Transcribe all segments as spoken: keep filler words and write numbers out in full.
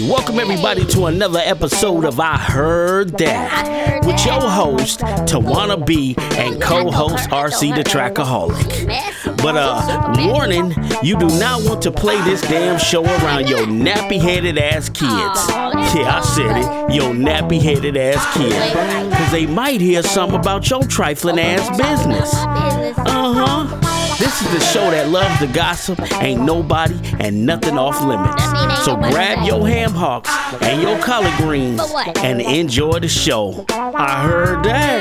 Welcome everybody to another episode of I Heard That with your host Tawana B and co-host R C the Trackaholic. But uh, warning, you do not want to play this damn show around your nappy-headed ass kids. Yeah, I said it, your nappy-headed ass kids, because they might hear something about your trifling ass business. Uh-huh. This is the show that loves the gossip, ain't nobody and nothing off limits. So grab your ham hocks and your collard greens and enjoy the show. I heard that.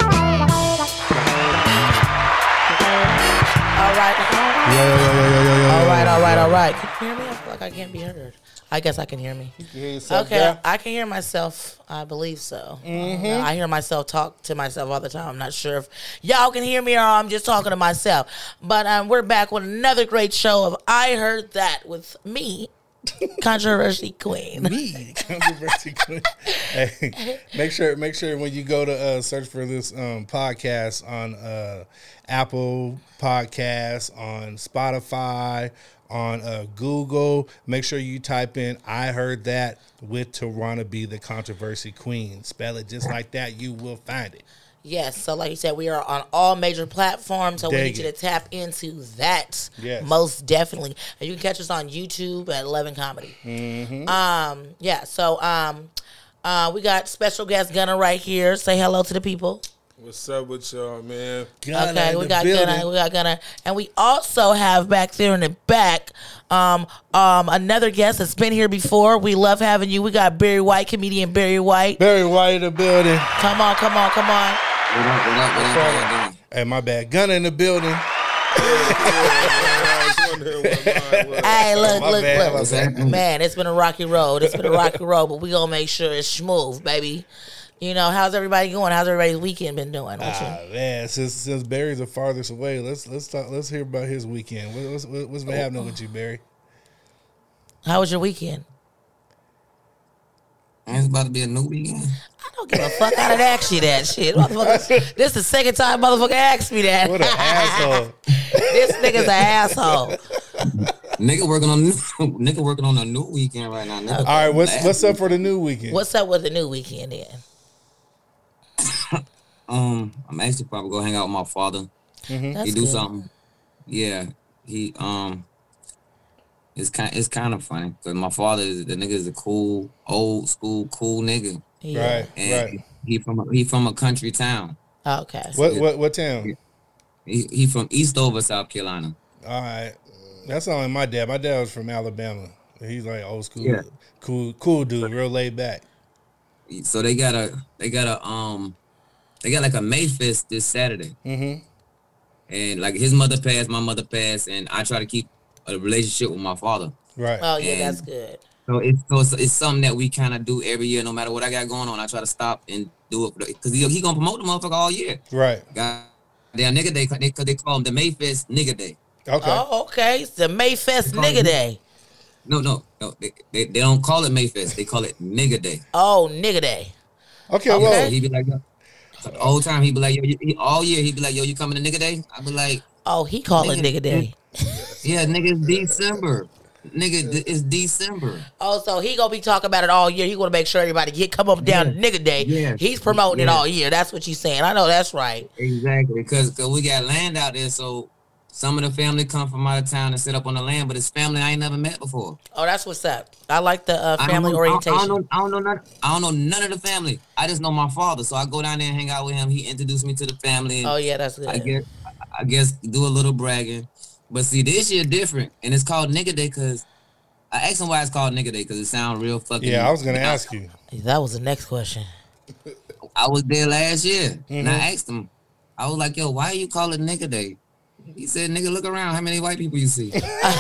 All right. Yo, yo, yo, yo, yo, yo, all right, all right, all right. Can you hear me? I feel like I can't be heard. I guess I can hear me. You can hear yourself, okay, yeah? I can hear myself. I believe so. Mm-hmm. Uh, I hear myself talk to myself all the time. I'm not sure if y'all can hear me or I'm just talking to myself. But um, we're back with another great show of I Heard That with me, Controversy Queen. Me, Controversy Queen. Hey, make sure, make sure when you go to uh, search for this um, podcast on uh, Apple Podcasts, on Spotify, on uh, Google, make sure you type in I Heard That with Tawana B, the Controversy Queen. Spell it just like that, you will find it. Yes, so like you said, we are on all major platforms, so Dig we need you it. to tap into that. Yes. Most definitely. And you can catch us on YouTube at Eleven Comedy. Mm-hmm. Um, yeah, so um, uh, we got special guest Gunner right here. Say hello to the people. What's up with y'all, man? Gunna Okay, in we the got building. Gunner, we got Gunner, and we also have back there in the back, um, um, another guest that's been here before. We love having you. We got Barry White, comedian Barry White. Barry White in the building. Come on, come on, come on. What up, what up, what up, what y'all doing? Hey, my bad. Gunna in the building. Hey, look, My look, bad, my look. bad. Man, it's been a rocky road. It's been a rocky road, but we gonna make sure it's smooth, baby. You know, how's everybody going? How's everybody's weekend been doing? What you- Ah, man, since since Barry's the farthest away, let's let's talk. Let's hear about his weekend. What, what's what, what's been happening with you, Barry? How was your weekend? Man, it's about to be a new weekend. I don't give a fuck. I done asked you that shit. Motherfucker, this is the second time motherfucker asked me that. What an asshole! This nigga's an asshole. Nigga working on new, nigga working on a new weekend right now. Nigga. All right, what's what's up for the new weekend? What's up with the new weekend then? Um, I'm actually probably gonna hang out with my father. That's he do good. something. Yeah, he um, it's kind it's kind of funny because my father is the nigga is a cool old school cool nigga, Yeah. Right, and right. he from a, he from a country town. Okay. What what what town? He, he from Eastover, South Carolina. All right, that's only my dad. My dad was from Alabama. He's like old school, Yeah. cool, cool dude, real laid back. So they got a they got a um they got like a Mayfest this Saturday. Mm-hmm. And like his mother passed, my mother passed, and I try to keep a relationship with my father. Right. Oh yeah, And- that's good. So it's so it's, it's something that we kind of do every year, no matter what I got going on. I try to stop and do it because he, he gonna promote the motherfucker all year. Right. God damn nigga day, they they call him the Mayfest nigga day. Okay. Oh, okay. It's the Mayfest nigga day. No, no, no, they, they, they don't call it Mayfest. They call it nigga day. Oh, nigga day. Okay. So Well. he be like, so the whole time he be like, yo, you, he, all year he be like, yo, you coming to nigga day? I be like, Oh, he call it Nigga- nigga day. yeah, nigga, it's December. Nigga, th- it's December. Oh, so he gonna be talking about it all year. He gonna make sure everybody get come up down to nigga day. Yeah. He's promoting it Yeah. all year. That's what you saying. I know that's right. Exactly, because we got land out there, so some of the family come from out of town and sit up on the land, but it's family I ain't never met before. Oh, that's what's up. I like the uh, I don't family know- orientation. I don't, know, I don't know none. I don't know none of the family. I just know my father, so I go down there and hang out with him. He introduced me to the family. And Oh yeah, that's good. I guess I guess do a little bragging. But see, this year different, and it's called Nigga Day because I asked him why it's called Nigga Day because it sounds real fucking. Yeah, I was gonna ask you. That was the next question. I was there last year, and I Mhm. asked him. I was like, "Yo, why you call it Nigga Day?" He said, "Nigga, look around. How many white people you see?"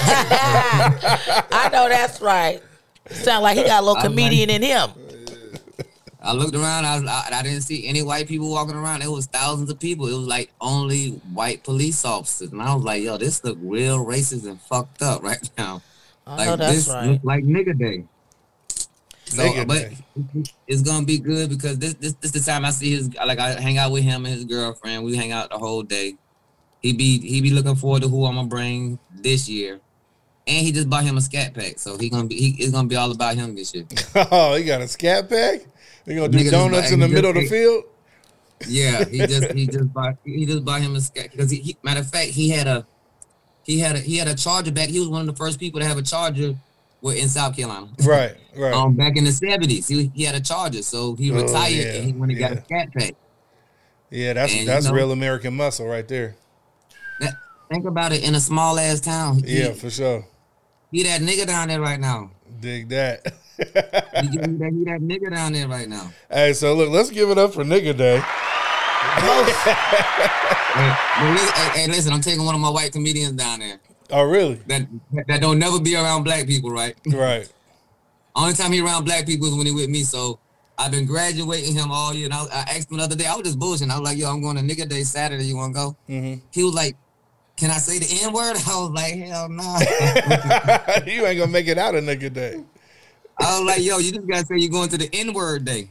I know that's right. Sound like he got a little I'm comedian in him. I looked around. I, was, I I didn't see any white people walking around. It was thousands of people. It was like only white police officers, and I was like, "Yo, this look real racist and fucked up right now." I Like know that's this right. look like Nigga Day. So, Nigga but day. it's gonna be good because this this this the time I see his like I hang out with him and his girlfriend. We hang out the whole day. He be he be looking forward to who I'm gonna bring this year. And he just bought him a scat pack, so he gonna be he, it's gonna be all about him this year. Oh, he got a scat pack. They gonna do Nigga donuts just- in the he middle of just- the field. Yeah, he just he just bought he just bought him a scat because he, he matter of fact he had a he had a he had a Charger back. He was one of the first people to have a Charger with in South Carolina. Right, right. Um, back in the seventies, he he had a Charger, so he Oh, retired yeah, and he went and got yeah. a scat pack. Yeah, that's and, that's you know, real American muscle right there. That, think about it in a small ass town. He, Yeah, for sure. he that nigga down there right now. Dig that. He, he, that, he that nigga down there right now. Hey, so look, let's give it up for Nigga Day. Hey, but listen, hey, hey, listen, I'm taking one of my white comedians down there Oh, really? that that don't never be around black people, right? Right. Only time he around black people is when he with me. So I've been graduating him all year. And I, I asked him the other day, I was just bullshitting. I was like, yo, I'm going to Nigga Day Saturday. You want to go? Mm-hmm. He was like, can I say the N word? I was like, hell no. You ain't gonna make it out of Nigga Day. I was like, yo, you just got to say you're going to the N word day.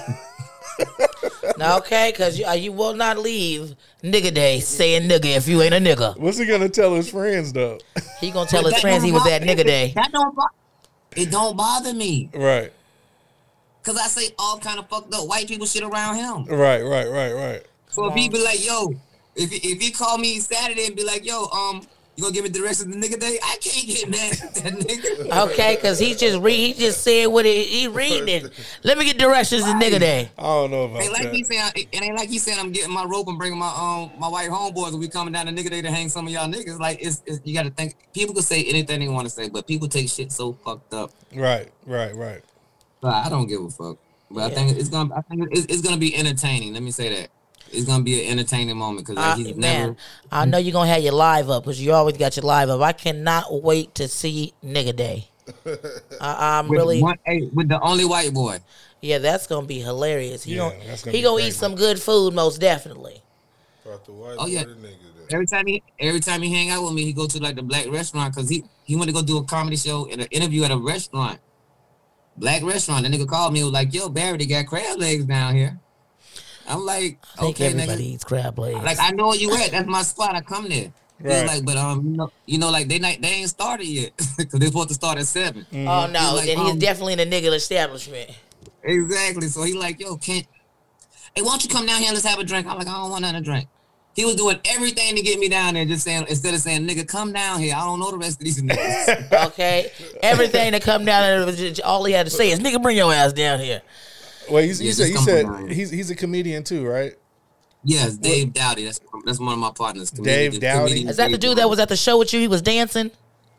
Now, okay, because you, uh, you will not leave nigga day saying nigga if you ain't a nigga. What's he gonna tell his friends though? He gonna tell But his that friends don't he was at bother- nigga day. That don't bo- it don't bother me. Right, Because I say all kind of fucked up white people shit around him. right, right, right, right. So if he be like, yo, if he, if he call me Saturday and be like, yo, um, you gonna give me directions to nigga day? I can't get mad at that nigga. Okay, because he just read, he just said what it, he reading it. Let me get directions to nigga day. I don't know about Ain't like that. he saying, it ain't like he saying I'm getting my rope and bringing my um my white homeboys and we coming down to nigga day to hang some of y'all niggas. Like it's, it's you got to think. People can say anything they want to say, but people take shit so fucked up. Right, right, right. But I don't give a fuck. But I Yeah. think it's gonna I think it's, it's gonna be entertaining. Let me say that. It's gonna be an entertaining moment because like, Uh, he's man, never. I know you're gonna have your live up because you always got your live up. I cannot wait to see nigga day. I, I'm With, really, one, hey, with the only white boy. yeah, that's gonna be hilarious. He Yeah, gonna, that's gonna he be gonna crazy. eat some good food, most definitely. Fuck the white Oh, yeah. boy, the nigga there. Every time he every time he hang out with me, he go to like the black restaurant because he he went to go do a comedy show and an interview at a restaurant, black restaurant. The nigga called me, was like, "Yo, Barry, they got crab legs down here." I'm like, I think "Okay, everybody nigga." eats crab legs. Like I know where you at. That's my spot. I come there. He Right. was like, but um, you know, you know, like they not they ain't started yet because they supposed to start at seven. oh no, He's like, then he's um, definitely in a nigga establishment. Exactly. So he like, yo, can't. Hey, why don't you come down here and let's have a drink? I'm like, I don't want nothing to drink. He was doing everything to get me down there, just saying instead of saying, nigga, come down here. I don't know the rest of these niggas. Okay, everything that come down there, was just- all he had to say is, "Nigga, bring your ass down here." Well, you, Yeah, you said just you come said on. he's he's a comedian too, right? Yes, Dave Dowdy. That's that's one of my partners. Dave Comedian- Dowdy? comedian Is that the Dave dude Dowdy. that was at the show with you? He was dancing.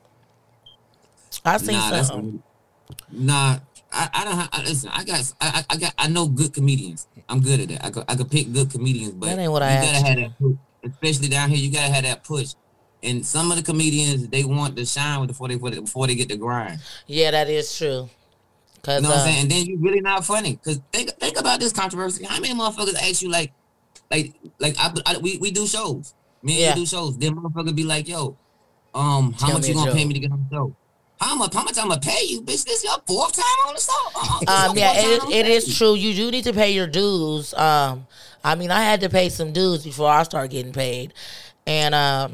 I seen Nah, that's something. nah. I, I don't. ha- I, listen, I got. I, I got. I know good comedians. I'm good at that. I could. I could pick good comedians, but That ain't what I you gotta asked have that push. Especially down here, you gotta have that push. And some of the comedians, they want to shine before they before they get the grind. Yeah, that is true. Cause You know what uh, I'm saying? And then you really not funny. Cause think think about this controversy. How many motherfuckers ask you like, like, like I, I we, we do shows. Me and Yeah. you do shows. Then motherfuckers be like, yo, um, how Tell much me you a gonna pay joke. me to get on the show? How much? How much I'm gonna pay you, bitch? This your fourth time on the show. Uh-uh, this Um, your yeah, fourth it, time is- it on is stage. true. You do need to pay your dues. Um, I mean, I had to pay some dues before I started getting paid, and um,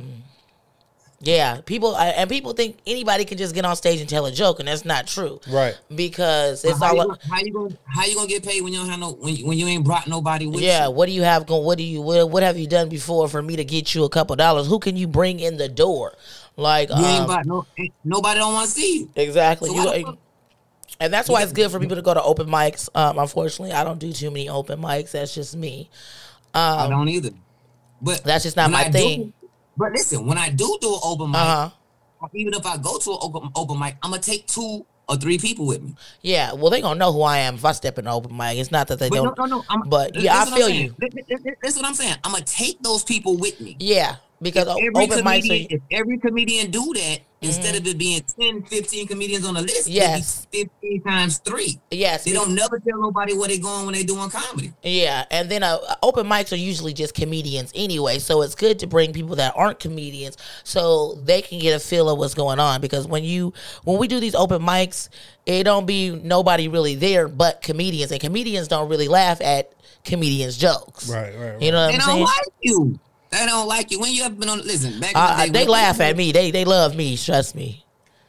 yeah, people I- and people think anybody can just get on stage and tell a joke, and that's not true. Right. Because it's how, all. you, gonna- how you gonna how you gonna get paid when you don't have no when you, when you ain't brought nobody with Yeah, you? what do you have going? What do you what, what have you done before for me to get you a couple dollars? Who can you bring in the door? Like You ain't um, brought no ain't- nobody don't want to see you. exactly. So You- why the fuck- and that's why it's good for people to go to open mics. Um, unfortunately, I don't do too many open mics. That's just me. I Um, don't either. But that's just not when my I thing. Do, but listen, when I do do an open mic, Uh huh. even if I go to an open, open mic, I'm gonna take two or three people with me. Yeah. Well, they gonna know who I am if I step in the open mic. It's not that they But don't. no, no, no. I'm, But, this- yeah, I this is what feel I'm you. saying. This, this- this- this is what I'm saying. I'm gonna take those people with me. Yeah, because o- Every open mics comedian, are. if every comedian do that, instead of it being ten, fifteen comedians on the list, Yes. it'd be fifteen times three. Yes. They don't never tell nobody where they going when they doing comedy. Yeah, and then uh, open mics are usually just comedians anyway, so it's good to bring people that aren't comedians so they can get a feel of what's going on. Because when you when we do these open mics, it don't be nobody really there but comedians, and comedians don't really laugh at comedians' jokes. Right, right, right. You know what They I'm don't saying? like you. They don't like you. When you ever been on? Listen, back in Uh, the day, they when- laugh at me. They they love me. Trust me.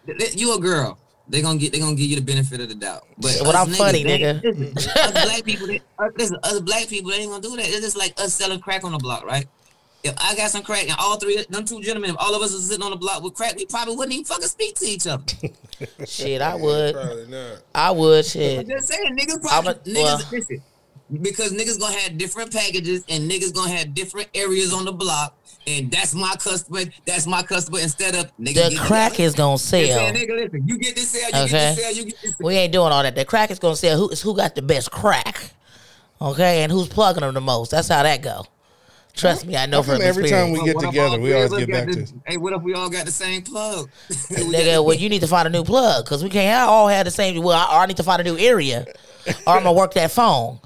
You a girl. They gonna get. They gonna give you the benefit of the doubt. But But I'm niggas, funny, they, nigga. Listen, us black people. They, uh, listen, us black people they ain't gonna do that. It's just like us selling crack on the block, right? If I got some crack and all three, them two gentlemen, if all of us was sitting on the block with crack, we probably wouldn't even fucking speak to each other. Shit, I would. Probably not. I would. I'm Shit. just saying, niggas probably I'm a- niggas well. listen, because niggas gonna have different packages and niggas gonna have different areas on the block, and that's my customer. That's my customer. Instead of niggas The crack is gonna sell. saying, nigga, listen, you get this sale, you Okay. get this sale, you get this. We ain't doing all that. The crack is gonna sell who is who got the best crack. Okay, and who's plugging them the most. That's how that go. Trust me, I know How from come every time experience. we get What if together, all we three always of us get got back the- to Hey, what if we all got the same plug? Nigga, well, you need to find a new plug because we can't all have the same. Well, I, I need to find a new area, or I'm gonna work that phone.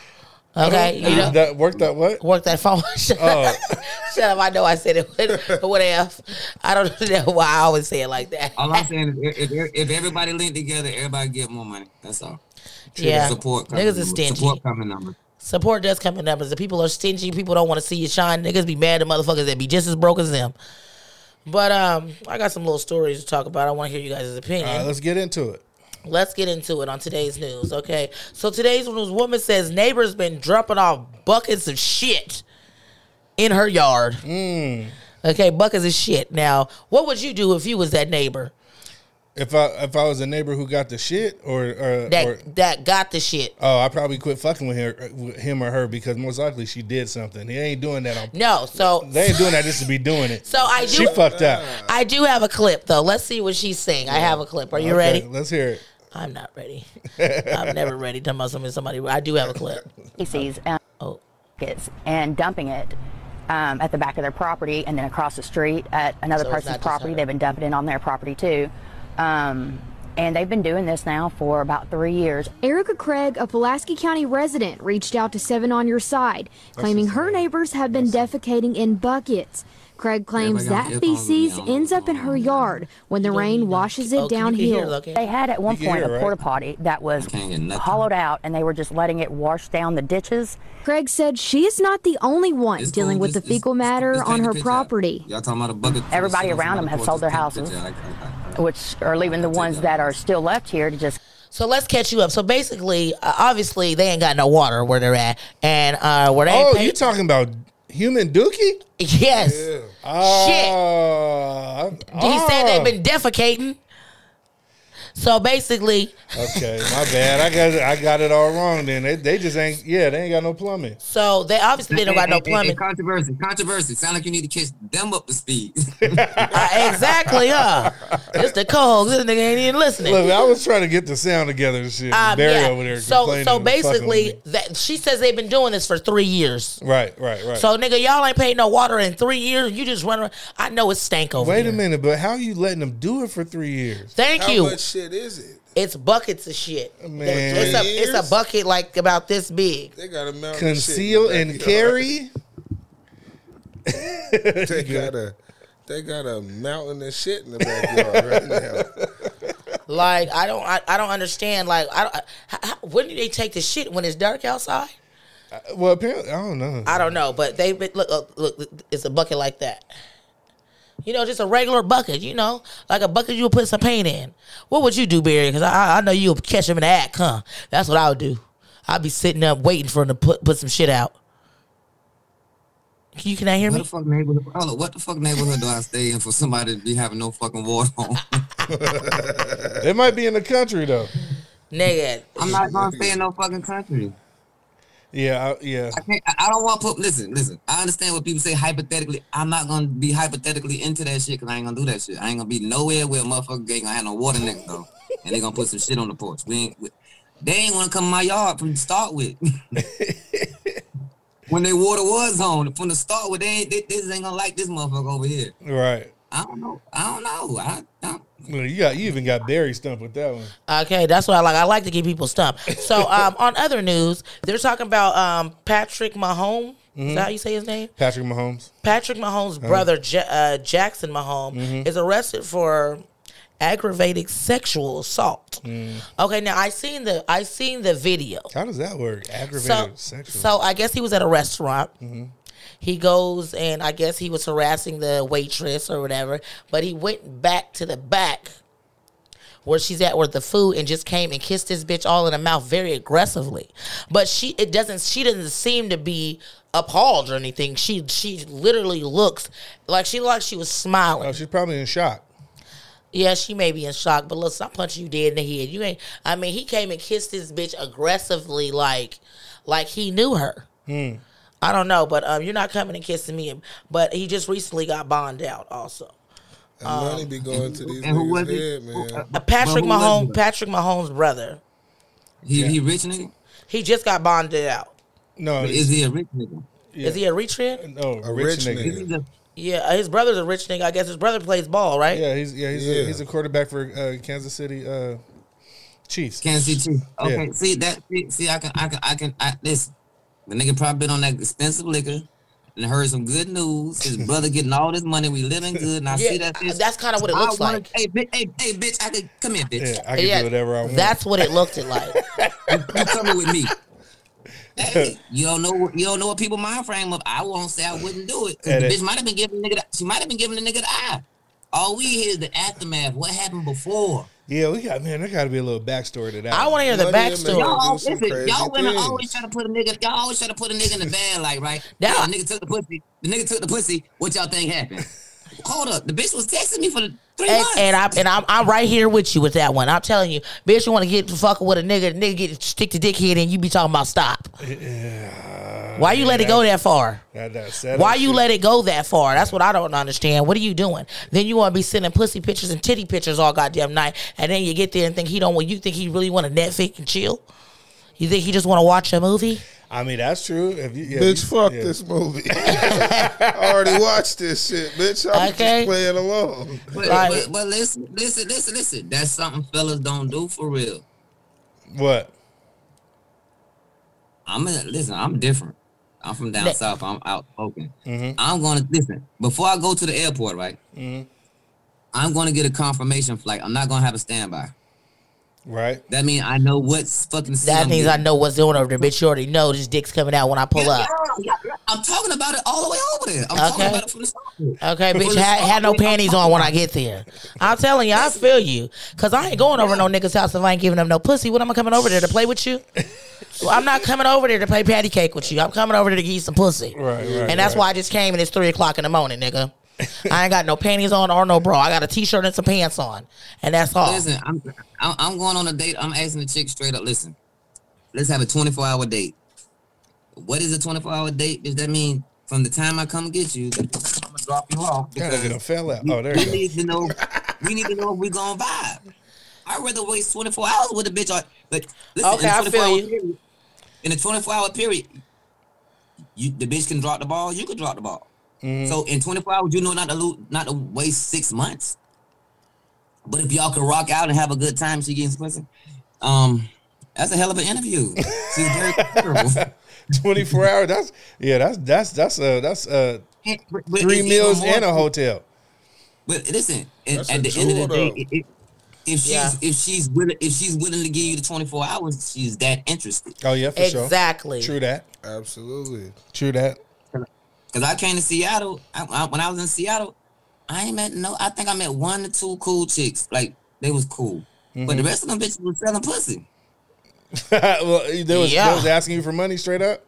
Okay, you know, that work that what? work that phone. Shut Oh. up. Shut up. I know I said it with, with an F. I don't know why I always say it like that. All I'm saying is, if, if, if everybody linked together, everybody get more money. That's all. Yeah, Support. niggas is numbers. stingy. Support coming numbers. Support does come in numbers. The people are stingy. People don't want to see you shine. Niggas be mad at motherfuckers that be just as broke as them. But um, I got some little stories to talk about. I want to hear you guys' opinion. All right, let's get into it. Let's get into it on today's news, okay? So today's news, woman says neighbor's been dropping off buckets of shit in her yard. Mm. Okay, buckets of shit. Now, what would you do if you was that neighbor If I if I was a neighbor who got the shit, or or, that or that got the shit? oh, I probably quit fucking with her, with him or her, because most likely she did something. They ain't doing that on. No, so They ain't doing that just to be doing it. so I She do fucked up. I do have a clip though. Let's see what she's saying. I have a clip. Are you Okay, ready? Let's hear it. I'm not ready. I'm never ready. Talking about something somebody. I do have a clip. Macy's um, Oh, kids and dumping it um, at the back of their property, and then across the street at another So it's person's not just property. her. They've been dumping it on their property too. Um, and they've been doing this now for about three years. Erica Craig, a Pulaski County resident, reached out to Seven on Your Side, claiming her neighbors have been defecating in buckets. Craig claims Yeah, but that y'all- y'all feces don't know. ends up in her yard when the rain washes it oh, can you hear, downhill. Lucky? They had at one You can point hear, a right? porta potty that was can't get nothing. hollowed out, and they were just letting it wash down the ditches. Craig said she is not the only one It's dealing cool. with Just- the fecal just- matter just take on a her picture. property. Y'all talking about a bucket? Everybody full of around them somebody have porch, sold their just take a houses. picture. I- I- I- Which are leaving the ones that are still left here to just So let's catch you up. So basically, uh, obviously, they ain't got no water where they're at, and uh, where they ain't Oh, pay- you talking about human dookie? yes. Yeah. Oh, He said oh. they've been defecating. So basically, Okay, my bad. I got it, I got it all wrong. Then they, they just ain't. Yeah, they ain't got no plumbing. so they obviously they don't got no Hey, hey, hey, plumbing. Controversy, controversy. Sound like you need to catch them up to speed. Uh, exactly, huh? It's the co-host. This nigga ain't even listening. Look, I was trying to get the sound together and shit. Um, Barry yeah. over there. So complaining so and fucking basically, with that she says they've been doing this for three years. me. Right, right, right. So nigga, y'all ain't paid no water in three years. You just run around. I know it's stank over Wait here. a minute, but how you letting them do it for three years? Thank How you. much shit is it? It's buckets of shit. Man. It's a it's a Years? bucket like about this big. They got a mountain Conceal of shit in and the carry. backyard. They got a they got a mountain of shit in the backyard right now. Like I don't I, I don't understand. Like I don't. How, how, when do they take the shit when it's dark outside? Well, apparently, I don't know. I don't know, but they look look, look it's a bucket like that. You know, just a regular bucket. You know, like a bucket you would put some paint in. What would you do, Barry? Because I I know you'll catch them in the act, huh? That's what I would do. I'd be sitting up waiting for them to put put some shit out. You cannot hear What me? the fuck neighborhood? Hold on, what the fuck neighborhood do I stay in for somebody to be having no fucking water on? They might be in the country though. Nigga, I'm not gonna stay in no fucking country. Yeah, I, yeah. I can't. I I don't want to put. Listen, listen. I understand what people say hypothetically. I'm not gonna be hypothetically into that shit because I ain't gonna do that shit. I ain't gonna be nowhere where a motherfucker ain't gonna have no water next door, and they gonna put some shit on the porch. We ain't. We, they ain't wanna come in my yard from the start with. When their water was on from the start with, they ain't. They, they just ain't gonna like this motherfucker over here. Right. I don't know. I don't know. I. I Well, you got you even got Barry stumped with that one. okay, that's what I like. I like to get people stumped. So, um, on other news, they're talking about um Patrick Mahomes. Is that how you say his name? Patrick Mahomes. Patrick Mahomes' brother, Ja- uh, Jackson Mahomes, is arrested for aggravated sexual assault. Okay, now I seen the I seen the video. How does that work? So, Aggravated sexual. so I guess he was at a restaurant. He goes and I guess he was harassing the waitress or whatever, but he went back to the back where she's at with the food and just came and kissed this bitch all in the mouth very aggressively. But she it doesn't she doesn't seem to be appalled or anything. She she literally looks like she like she was smiling. Oh, she's probably in shock. Yeah, she may be in shock, but listen, I'm punching you dead in the head. You ain't. I mean, he came and kissed this bitch aggressively, like, like he knew her. Hmm. I don't know, but um, you're not coming and kissing me. But he just recently got bonded out, also. And money be going to these and who was niggas' it? head, man. Uh, Patrick Well, who was Mahomes, it? Patrick Mahomes' brother. He he rich nigga. He just got bonded out. No, But is he a rich nigga? yeah. Is he a retread? no, A rich, rich nigga. nigga. Is he the, Yeah, uh, his brother's a rich nigga. I guess his brother plays ball, right? Yeah, he's yeah he's Yeah. A, he's a quarterback for uh, Kansas City uh, Chiefs. Kansas City Chiefs. Okay, Yeah. see that? See, see, I can, I can, I can. I, listen, the nigga probably been on that expensive liquor and heard some good news. His brother getting all this money. We living good. And I Yeah, see that. Bitch. that's kind of what it I looks wanna- like. Hey, bitch, hey, hey, bitch, I could come here, bitch. Yeah, I can Yeah, do whatever I want. That's what it looked like. You coming with me? Hey, you don't know. what- You don't know what people mind frame of. I won't say I wouldn't do it. 'Cause And the it- bitch might have been giving the nigga. The, she might have been giving the nigga the eye. All we hear is the aftermath. What happened before? Yeah, we got man. There got to be a little backstory to that. I want to hear the Money and backstory. Y'all Y'all, do some listen, crazy y'all women things. always try to put a nigga. Y'all always try to put a nigga in the bag, like right. Now- Yeah, the nigga took the pussy. The nigga took the pussy. What y'all think happened? Hold up, the bitch was texting me for the three And, months. and I'm and I'm, I'm right here with you with that one. I'm telling you, bitch, you want to get to fucking with a nigga, the nigga get stick to dickhead, and you be talking about stop. Why you let it go that far? That, that setup Why you shit. let it go that far? That's what I don't understand. What are you doing? Then you want to be sending pussy pictures and titty pictures all goddamn night, and then you get there and think he don't want. You think he really want to Netflix and chill? You think he just want to watch a movie? I mean, that's true. If you, yeah, Bitch, you- fuck yeah. this movie. I already watched this shit, bitch. I'm Okay. just playing along. but, Right. but, but listen, listen, listen, listen. That's something fellas don't do for real. What? I'm a, listen. I'm different. I'm from down That- south. I'm outspoken. Mm-hmm. I'm gonna listen before I go to the airport. Right. Mm-hmm. I'm gonna get a confirmation flight. I'm not gonna have a standby. Right? That means I know what's fucking. That means I know what's going over there, bitch. You already know this dick's coming out when I pull up. I'm talking about it all the way over there. I'm Okay. talking about it from the start. Okay, bitch, had, had no panties on when I get there. I'm telling you, I feel you. Because I ain't going over no nigga's house if I ain't giving them no pussy. What am I coming over there to play with you? Well, I'm not coming over there to play patty cake with you. I'm coming over there to give you some pussy. Right, right, And that's right. why I just came and it's three o'clock in the morning, nigga. I ain't got no panties on or no bra. I got a t-shirt and some pants on. And that's all. Listen, I'm I'm I'm going on a date. I'm asking the chick straight up. Listen, let's have a twenty-four hour date. What is a twenty-four hour date? Does that mean from the time I come get you, I'm gonna drop you off? God, Because it done fell out. we, Oh, there we you go. need to know. We need to know if we gonna vibe. I'd rather waste twenty-four hours with a bitch. Or, but listen, Okay, in I a feel twenty-four hour you. period, in a twenty-four hour period, you the bitch can drop the ball. You can drop the ball. Mm-hmm. So in twenty-four hours, you know not to lose, not to waste six months. But if y'all can rock out and have a good time, she getting some pussy. Um, that's a hell of an interview. She's very comfortable. twenty-four hours. That's yeah. That's that's that's uh that's uh And- but- but three it's meals even more- and a hotel. But listen, That's at a the end of the tour, day, though. if, if- if she's Yeah. if she's willing if she's willing to give you the twenty-four hours, she's that interested. Oh yeah, for sure. Exactly. True that. Absolutely. True that. Cause I came to Seattle. I, I, when I was in Seattle, I ain't met no. I think I met one or two cool chicks. Like they was cool, but the rest of them bitches was selling pussy. Well, they was, Yeah. they was asking you for money straight up.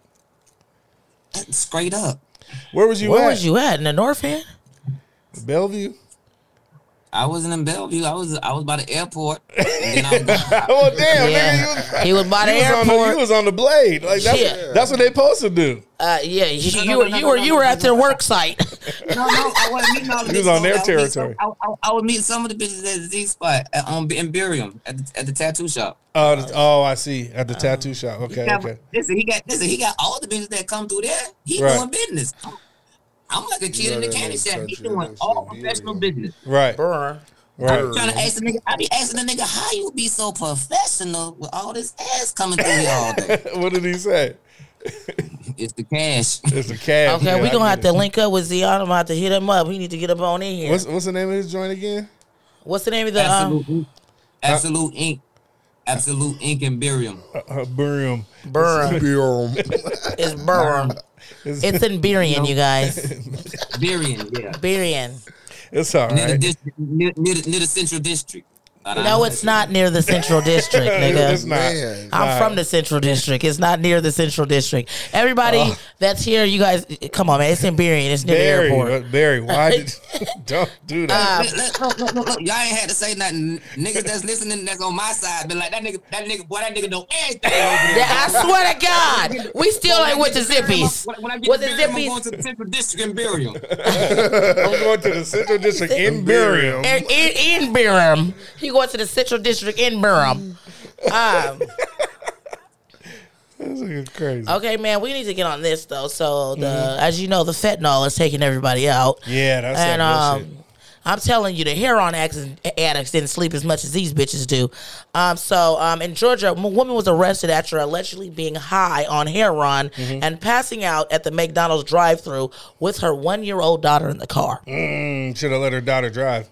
Straight up. Where was you Where at? was you at? In the North End? Bellevue. I wasn't in Bellevue. I was I was by the airport. And then I was Oh damn, Yeah. nigga, you was, He was by the you was on the, airport. you was on the blade. Like that's Shit. that's what they supposed to do. Uh, yeah, you, No, you no, were no, you no, were no, you no, were no, at their no. work site. no, no, I wasn't meeting all the He was bitches. on their I would meet some- territory. I, I, I would meet some of the bitches at the Z spot at, on in Burium at the, at the tattoo shop. Oh, the- oh, I see. At the tattoo shop. He Okay, got, okay. Listen, he got listen. He got all the bitches that come through there. He Right. doing business. I'm, I'm like a kid know in the that candy nigga shop. He touching doing that all shit, professional yeah. business. Right, Burr. right. I'm trying to ask the nigga. I be asking the nigga how you be so professional with all this ass coming through here all day. What did he say? It's the cash. It's the cash. Okay, Yeah, we I gonna get have it. to link up with Zion. I'm gonna have to hit him up. He need to get up on in here. What's What's, what's the name of his joint again? the name of the? Um, Absolute, Ink. Absolute ink. Absolute ink and barium. Uh, Burium. Burr. Boom. It's Burr. It's, It's in Burien, you guys. Barium, yeah. Burien. it's all Near the, right. district, near, near, the, near the central district. No, it's not near the Central District, nigga. It's not. Man. I'm Right. from the Central District. It's not near the Central District. Everybody Oh. that's here, you guys, come on, man. It's in Berrien. It's near Barry, the airport. uh, Barry, why did don't do that? Look, look, look, look, look, look. Y'all ain't had to say nothing. Niggas that's listening that's on my side been like, that nigga, that nigga, boy, that nigga know everything over there. Yeah, I swear to God, we still ain't went to Zippies. When, when I get Was to it Burial, I'm Zippies? going to the Central District and Burial. I'm going to the Central District in Burial. In, in, in Durham. He going to the Central District in Durham. Um, This is crazy. okay, man, we need to get on this though. So the as you know, the fentanyl is taking everybody out. Yeah, that's And that bullshit. um, I'm telling you, the heroin addicts, addicts didn't sleep as much as these bitches do. Um, so um, in Georgia, a woman was arrested after allegedly being high on heroin Mm-hmm. and passing out at the McDonald's drive-thru with her one-year-old daughter in the car. Mm, should have let her daughter drive.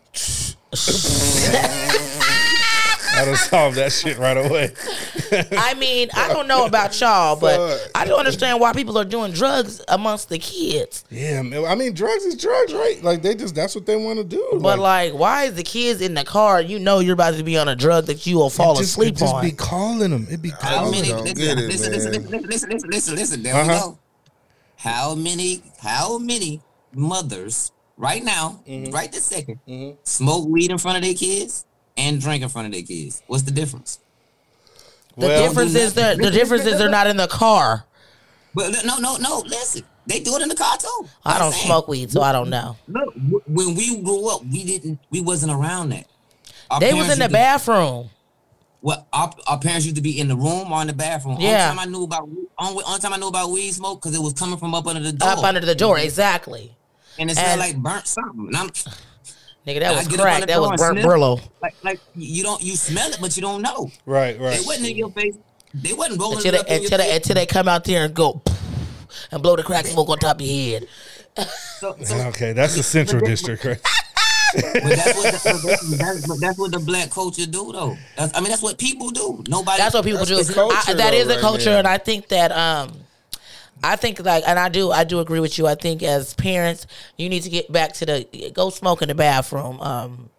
I'd have solved that shit right away. I mean, I don't know about y'all, but Fuck. I don't understand why people are doing drugs amongst the kids. Yeah, man. I mean, drugs is drugs, right? Like they just that's what they want to do. But like, why is the kids in the car? You know, you're about to be on a drug that you will fall it just, asleep it just on. be calling them. It be How calling many? don't Listen, get it, listen, listen, man. listen, listen, listen, listen, listen. There Uh-huh. we go. How many? How many mothers right now, Mm-hmm. right this 2nd smoke weed in front of their kids and drink in front of their kids? What's the difference? the Well- difference is that the difference is they're not in the car. But li- no, no, no. Listen, they do it in the car too. I I'm don't saying. smoke weed, so I don't know. Look, w- when we grew up, we didn't. We wasn't around that. Our They was parents in the used to- bathroom. Well, our, our parents used to be in the room or in the bathroom. Yeah. Only time I knew about only, only time I knew about weed smoke because it was coming from up under the door. Up under the door, exactly. and it and- smelled like burnt something. And I'm Nigga, that I was get up crack. on the That door was and burnt sniff. Brillo. like like you don't you smell it, but you don't know. right, right. They wasn't in your face. They wasn't rolling Until it up they, in your until, they, face. until they come out there and go and blow the crack smoke on top of your head. So, so, Okay, that's the Central District, right? but that's what the, that's, but that's what the black culture do, though. That's, I mean, that's what people do. Nobody. That's what people That's do. the culture, I, that though, is the right culture, there. and I think that um, I think like, and I do, I do agree with you. I think as parents, you need to get back to the go smoke in the bathroom. Um,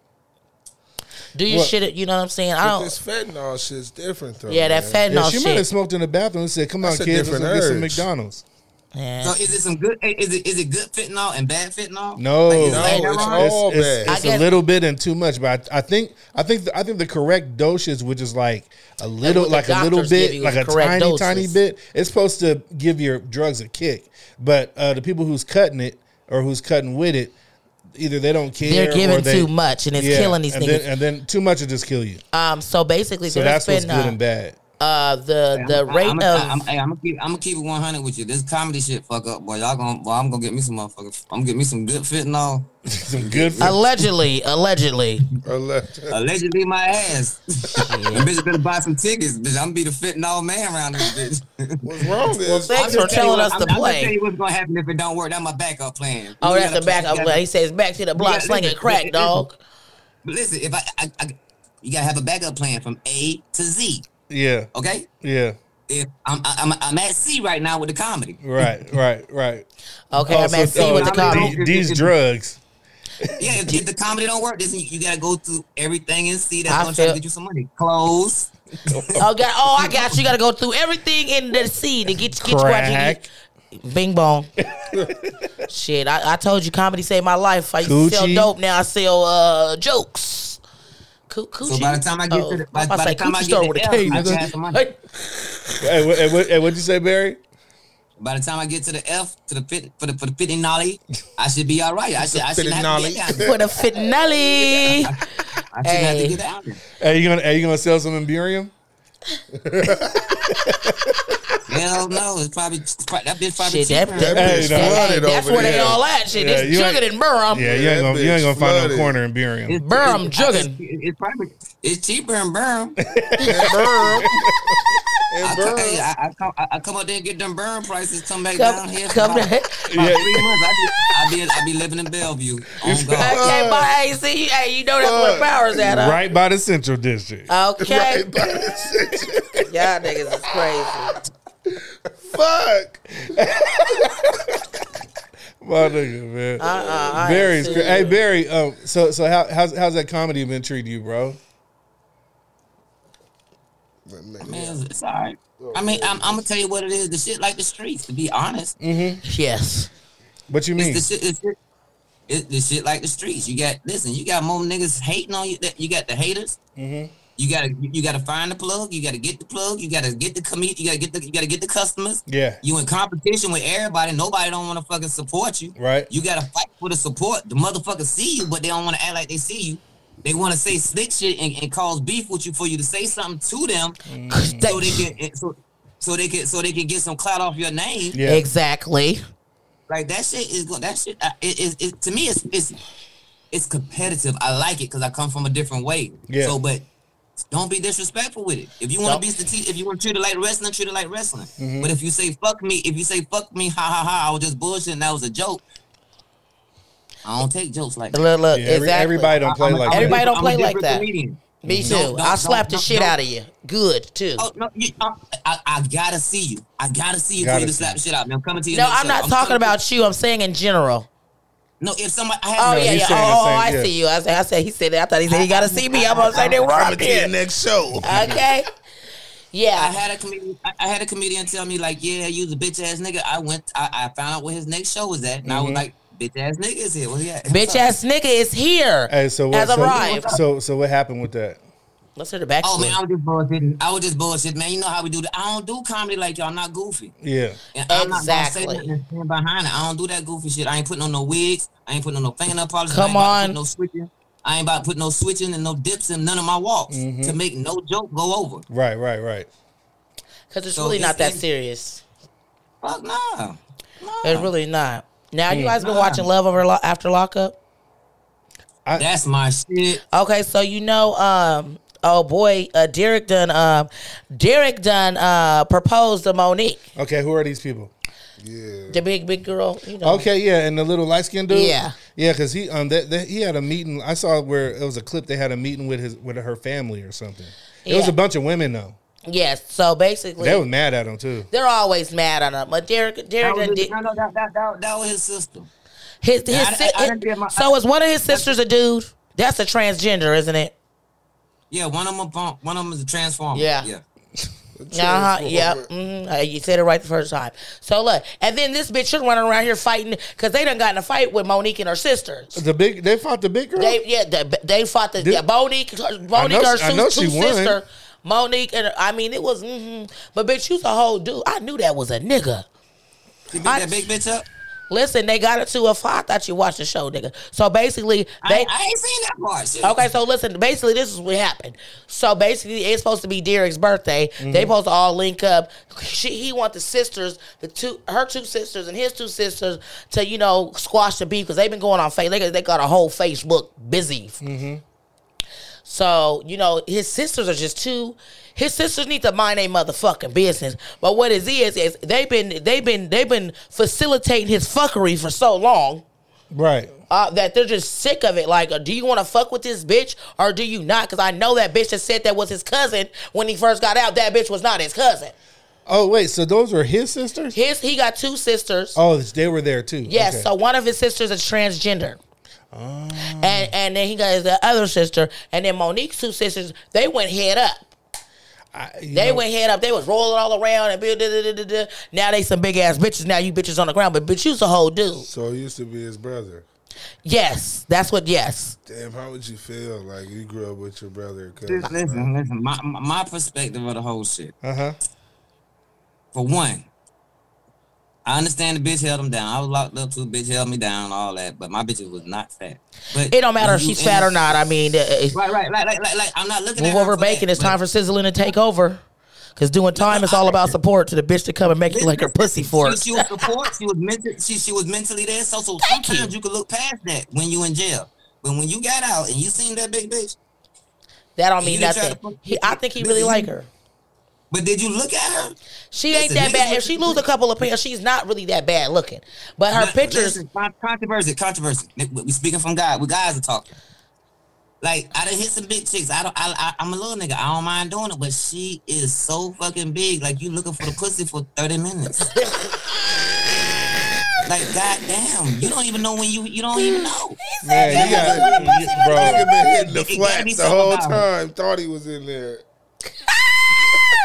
do your What? shit. You know what I'm saying? I But don't. this fentanyl shit's different though. Yeah, that man. fentanyl Yeah, she might have shit. smoked in the bathroom and said, "Come on, That's a kids, let's different go get some urge. McDonald's." Yeah. So is it some good? Is it is it good fentanyl and bad fentanyl? No, Like, is No, it it's heroin? all it's, it's, bad. it's I a guess- little bit and too much, but I, I think I think the, I think the correct dosage, which is like a little, what the like a little doctors give bit, you like is a correct tiny, doses. tiny bit. It's supposed to give your drugs a kick, but uh, the people who's cutting it or who's cutting with it, either they don't care, They're giving or they, too much, and it's yeah, killing these and niggas. Then, and then too much will just kill you. um. So basically, So there's that's what's been good uh, and bad. uh the the I'm, rate I'm, of I'm, hey, I'm gonna keep, I'm gonna keep it one hundred with you. This comedy shit fuck up, boy. Y'all gonna, boy, I'm gonna get me some motherfuckers. I'm gonna get me some good fentanyl. Some good. allegedly, allegedly. Allegedly, my ass. The bitch better buy some tickets, bitch. I'm gonna be the fentanyl man around this bitch. What's wrong with this? Thanks I'm for just telling telling you us what- to I'm, I'm gonna play. tell you what's gonna happen if it don't work. That's my backup plan. Oh, You that's gotta the back try- of you gotta- he says back to the block gotta- slinging listen, crack, listen, dog. But listen, if I, I, I, you gotta have a backup plan from A to Z. Yeah, Okay. yeah, If I'm, I'm, I'm at C right now with the comedy. right, right, right. Okay, Oh, I'm at so- C oh, with the comedy. comedy. the- These drugs. Yeah, if, if the comedy don't work, then you, you gotta go through everything in C that's I gonna try feel- to get you some money. Clothes. Oh, got, oh, I got you. You got to go through everything in the C to get, get you what you Crack. need. Bing bong. Shit, I, I told you comedy saved my life. I used to sell Coochie. dope. Now I sell uh, jokes. Co- coochie. So by the time I get Oh, to the, I'm by, about by to say the time I coochie get store to with a F, K, I nigga. can have some money. Hey. Hey, what, hey, what, hey, what'd you say, Barry? By the time I get to the F, to the fit for the for the fitting nolly, I should be all right. I should I shouldn't have to get down there. For the finale. I shouldn't have Hey. to get out there. Are you gonna Are you gonna sell some Imperium? Hell no, it's probably that bitch probably Shit, that, cheaper. that, Hey, that- no. hey, Flooded that's over where they there. all at. Shit, Yeah, it's you ain't- jugging in Burham. Yeah, you ain't that gonna you ain't gonna bitch find no flooded. corner in Imperium. It's- Burham it's- jugging. It's, it's probably it's cheaper in Burham. And burn. I, And co- burn. hey, I, I, come, I, I come up there and get them burn prices. Come back Come, down here. for come about, to, about three months. I be, I be I be living in Bellevue. On God. okay, but hey, see, hey, you know that's where Power's at, huh? Right by the Central District. Okay, Right by the section. y'all niggas is crazy. Fuck. My nigga, man. Uh-uh, I Barry's ain't cra- seen Hey it. Barry, um, so so how how's how's that comedy been treating you, bro? I mean, it's, it's all right. I mean, I'm, I'm gonna tell you what it is. The shit like the streets, to be honest. Mm-hmm. Yes. What you mean? It's the shit, it's, it, it's the shit like the streets. You got listen. You got more niggas hating on you. You got the haters. Mm-hmm. You gotta you gotta find the plug. You gotta get the plug. You gotta get the commit. You gotta get the you gotta get the customers. Yeah. You in competition with everybody. Nobody don't want to fucking support you. Right. You gotta fight for the support. The motherfuckers see you, but they don't want to act like they see you. They want to say slick shit and, and cause beef with you for you to say something to them, Mm-hmm. so they can so, so they can so they can get some clout off your name. Yeah. Exactly. Like that shit is going. That shit uh, it, it, it to me it's it's it's competitive. I like it because I come from a different way. Yeah. So, but don't be disrespectful with it. If you want Nope. to be stati- if you want to treat it like wrestling, treat it like wrestling. Mm-hmm. But if you say fuck me, if you say fuck me, ha ha ha, I was just bullshitting. That was a joke. I don't take jokes like that. Look, look, Yeah, every- exactly. everybody don't play I'm a- like I'm a that. Everybody different- don't play I'm a like different that. comedian. Me too. Don't- don't- I'll slap don't- the shit don't- out of you. Good too. Oh no, you, I, I, I gotta see you. I gotta see you Gotta for you to see slap you. the shit out. Now I'm coming to you. No, next I'm show. not talking coming- about you. I'm saying in general. No, if somebody, I Oh have No, yeah, he's yeah. saying the Oh, oh, same, I yeah. see you. I said, I said, he said that. I thought he said he got to see me. I'm gonna say they were Coming up to your here. next show. Okay. I Yeah. had a comedian. I I had a comedian tell me like, "Yeah, you was a bitch ass nigga." I went. I, I found out where his next show was at, and I was like, "Bitch ass nigga is here. Where he at?" Bitch ass nigga is here. Hey, so what? Has So, arrived. so, so what happened with that? Let's hear the back. Oh man, I was just bullshitting. I was just bullshit, man. You know how we do that. I don't do comedy like y'all. I'm not goofy. Yeah. And I'm not gonna Exactly. say nothing and stand behind it. I don't do that goofy shit. I ain't putting on no wigs. I ain't putting on no fingernail polish. Come I ain't about to on. put no switching. I ain't about to put no switching and no dips in none of my walks to make no joke go over. Right. Right. Right. Because it's So really not it's- that serious. Fuck nah. Nah. It's really not. Now you guys been Nah. watching Love Over Lo- After Lockup? That's my shit. Okay, so you know, um, oh boy, uh, Derek done, um, Derek done uh, proposed to Monique, Okay. Who are these people? Yeah. the big big girl. You know. Okay. Yeah. And the little light skinned dude. Yeah. Yeah. Because he um that, that he had a meeting. I saw where it was a clip. They had a meeting with his with her family or something. It was Yeah. a bunch of women though. Yes. So basically, They was mad at him too. they're always mad at him. But Derek, That Derek was, done his, did no, no, that, that, that, that was his sister. his his. I- I- si- I done did my- so is one of his sisters a dude? That's a transgender, isn't it? Yeah, one of them, one of them is a transformer. Yeah. yeah. Uh huh. Yep. Mm-hmm. Uh, you said it right the first time. So look, and then this bitch is running around here fighting because they done got in a fight with Monique and her sisters. The big. They fought the big girl. They yeah, the, they fought the Did- yeah, Monique, Monique, know her she- I two, know two she won. sister, Monique, and I mean it was. Mm-hmm. But bitch, you's a whole dude. I knew that was a nigga. You beat I- that big bitch up? Listen, they got it to a fight. I thought you watched the show, nigga. So basically, I, they. I ain't seen that part. Shit. Okay, so listen. Basically, this is what happened. So basically, it's supposed to be Derek's birthday. They supposed to all link up. She, he want the sisters, the two, her two sisters and his two sisters, to you know squash the beef because they've been going on face. They, got- they got a whole Facebook busy. So you know his sisters are just too. His sisters need to mind their motherfucking business. But what it is is they've been they've been they've been facilitating his fuckery for so long. Right. Uh, that they're just sick of it. Like, uh, do you want to fuck with this bitch or do you not? Because I know that bitch that said that was his cousin when he first got out. That bitch was not his cousin. Oh wait. So those were his sisters. His he got two sisters. Oh, they were there too. Yes, Okay. so one of his sisters is transgender. And and then he got his other sister, and then Monique's two sisters. They went head up. I, you They know, went head up. They was rolling all around and da, da, da, da, da. Now they some big ass bitches. Now you bitches on the ground, but bitch, you's a whole dude. So it used to be his brother. Yes, that's what. Yes. Damn, how would you feel like you grew up with your brother? Listen, listen, listen. My, my my perspective of the whole shit. Uh huh. For one, I understand the bitch held him down. I was locked up too. Bitch held me down, all that. But my bitch was not fat. But It don't matter if when you she's fat in- or not. I mean, uh, it's- Right, right, like, like, like, like I'm not looking move at her over for bacon. that, It's but- time for sizzling to take over. Cause doing time is all about support to the bitch to come and make you like her pussy for She, it. she was support. She was mental. She she was mentally there. So so Thank sometimes you. you. could look past that when you in jail. But when you got out and you seen that big bitch, That don't He mean didn't try nothing. to- He, I think he really like her. but did you look at her? She ain't Listen, that niggas bad. with If she the- lose a couple of pounds, she's not really that bad looking. But her Now, pictures, listen, con- controversy, controversy. We speaking from God. We guys are talking. Like I done hit some big chicks. I don't. I, I I'm a little nigga. I don't mind doing it, but she is so fucking big. Like you looking for the pussy for thirty minutes. Like goddamn, you don't even know when you. You don't even know. Man, you got, you, Nigga bro. been hitting the It gotta be flats the something whole about him. time. Thought he was in there.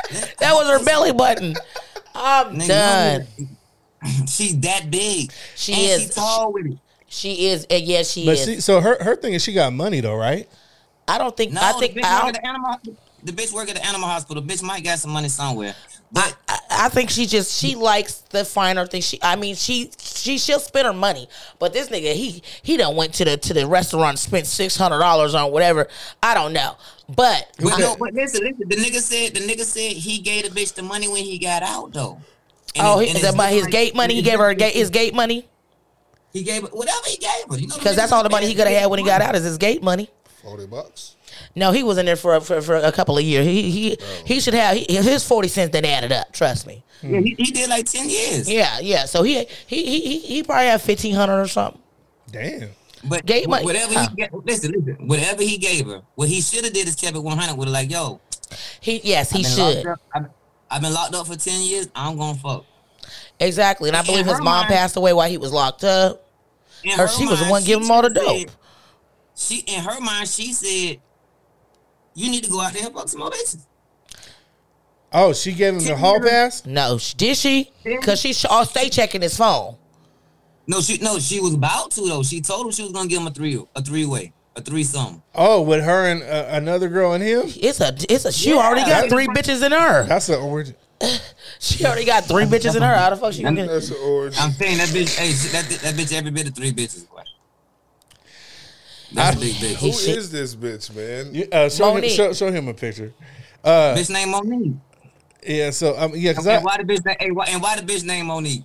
That was her belly button. I'm Nigga, done. She's that big. She and is. She tall with it. She is. And yes, she But is. she, so her her thing is she got money though, right? I don't think. No, I think. the bitch I, work don't, at the animal. The bitch work at the animal hospital. Bitch might got some money somewhere. But I, I think she just she likes the finer things. She, I mean, she she she'll spend her money. But this nigga, he he done went to the to the restaurant and spent six hundred dollars on whatever. I don't know. But But I- no, but listen, listen. The nigga said the nigga said he gave the bitch the money when he got out though. And oh, it- he, and the, it's but his like- gate money. He gave her a gate, his gate money He gave her whatever he gave her. You know, because that's all the money he could have had when he got out is his gate money. Forty bucks. No, he was in there for for, for a couple of years. He he Oh. he should have he, his forty cents that added up. Trust me. Yeah, he, he did like ten years. Yeah, yeah. So he he he he, he probably had fifteen hundred or something. Damn. But Gate money. whatever Huh. he ga- listen, listen. Whatever he gave her, what he should have did is kept it one hundred with her. Like, yo, He yes he I've been should locked up- I've, I've been locked up for ten years. I'm gonna fuck. exactly. And I In believe his her mom mind- passed away while he was locked up. In Her- she was the mind, one she giving him all the said- dope. She in her mind, she said, "You need to go out there and fuck some more bitches." Oh, she gave him the hall pass? No, sh- did she? Because she sh- oh, stay checking his phone. No, she no, she was about to though. She told him she was gonna give him a three, a three way, a threesome. Oh, with her and uh, another girl and him? It's a it's a she Yeah. already got three bitches in her. That's the origin. She already got three bitches in her. How the fuck she gonna get? That's the origin. I'm saying that bitch, hey, she- that that bitch every bit of three bitches. Boy. That's a big bitch. Who shit. is this bitch, man? You, uh, show, him, Monique. show, show him a picture. bitch named Monique. Yeah, so um, yeah, because Okay, I, why the bitch? na- Hey, why, and why the bitch named Monique?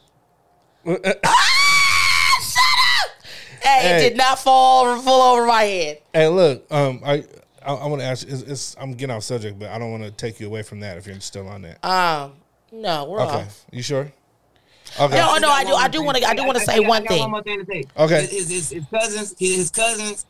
Hey, Hey. it did not fall over, full over my head. hey, look, um, I I, I want to ask you. It's, it's, I'm getting off subject, but I don't want to take you away from that if you're still on that. Um, no, we're Okay, off. you sure? Okay. No, no, I got do. one I more do thing. want to. I do want to I- say I got- one I got thing. One more thing to say. Okay. His, his, his, his cousins, his, his cousins,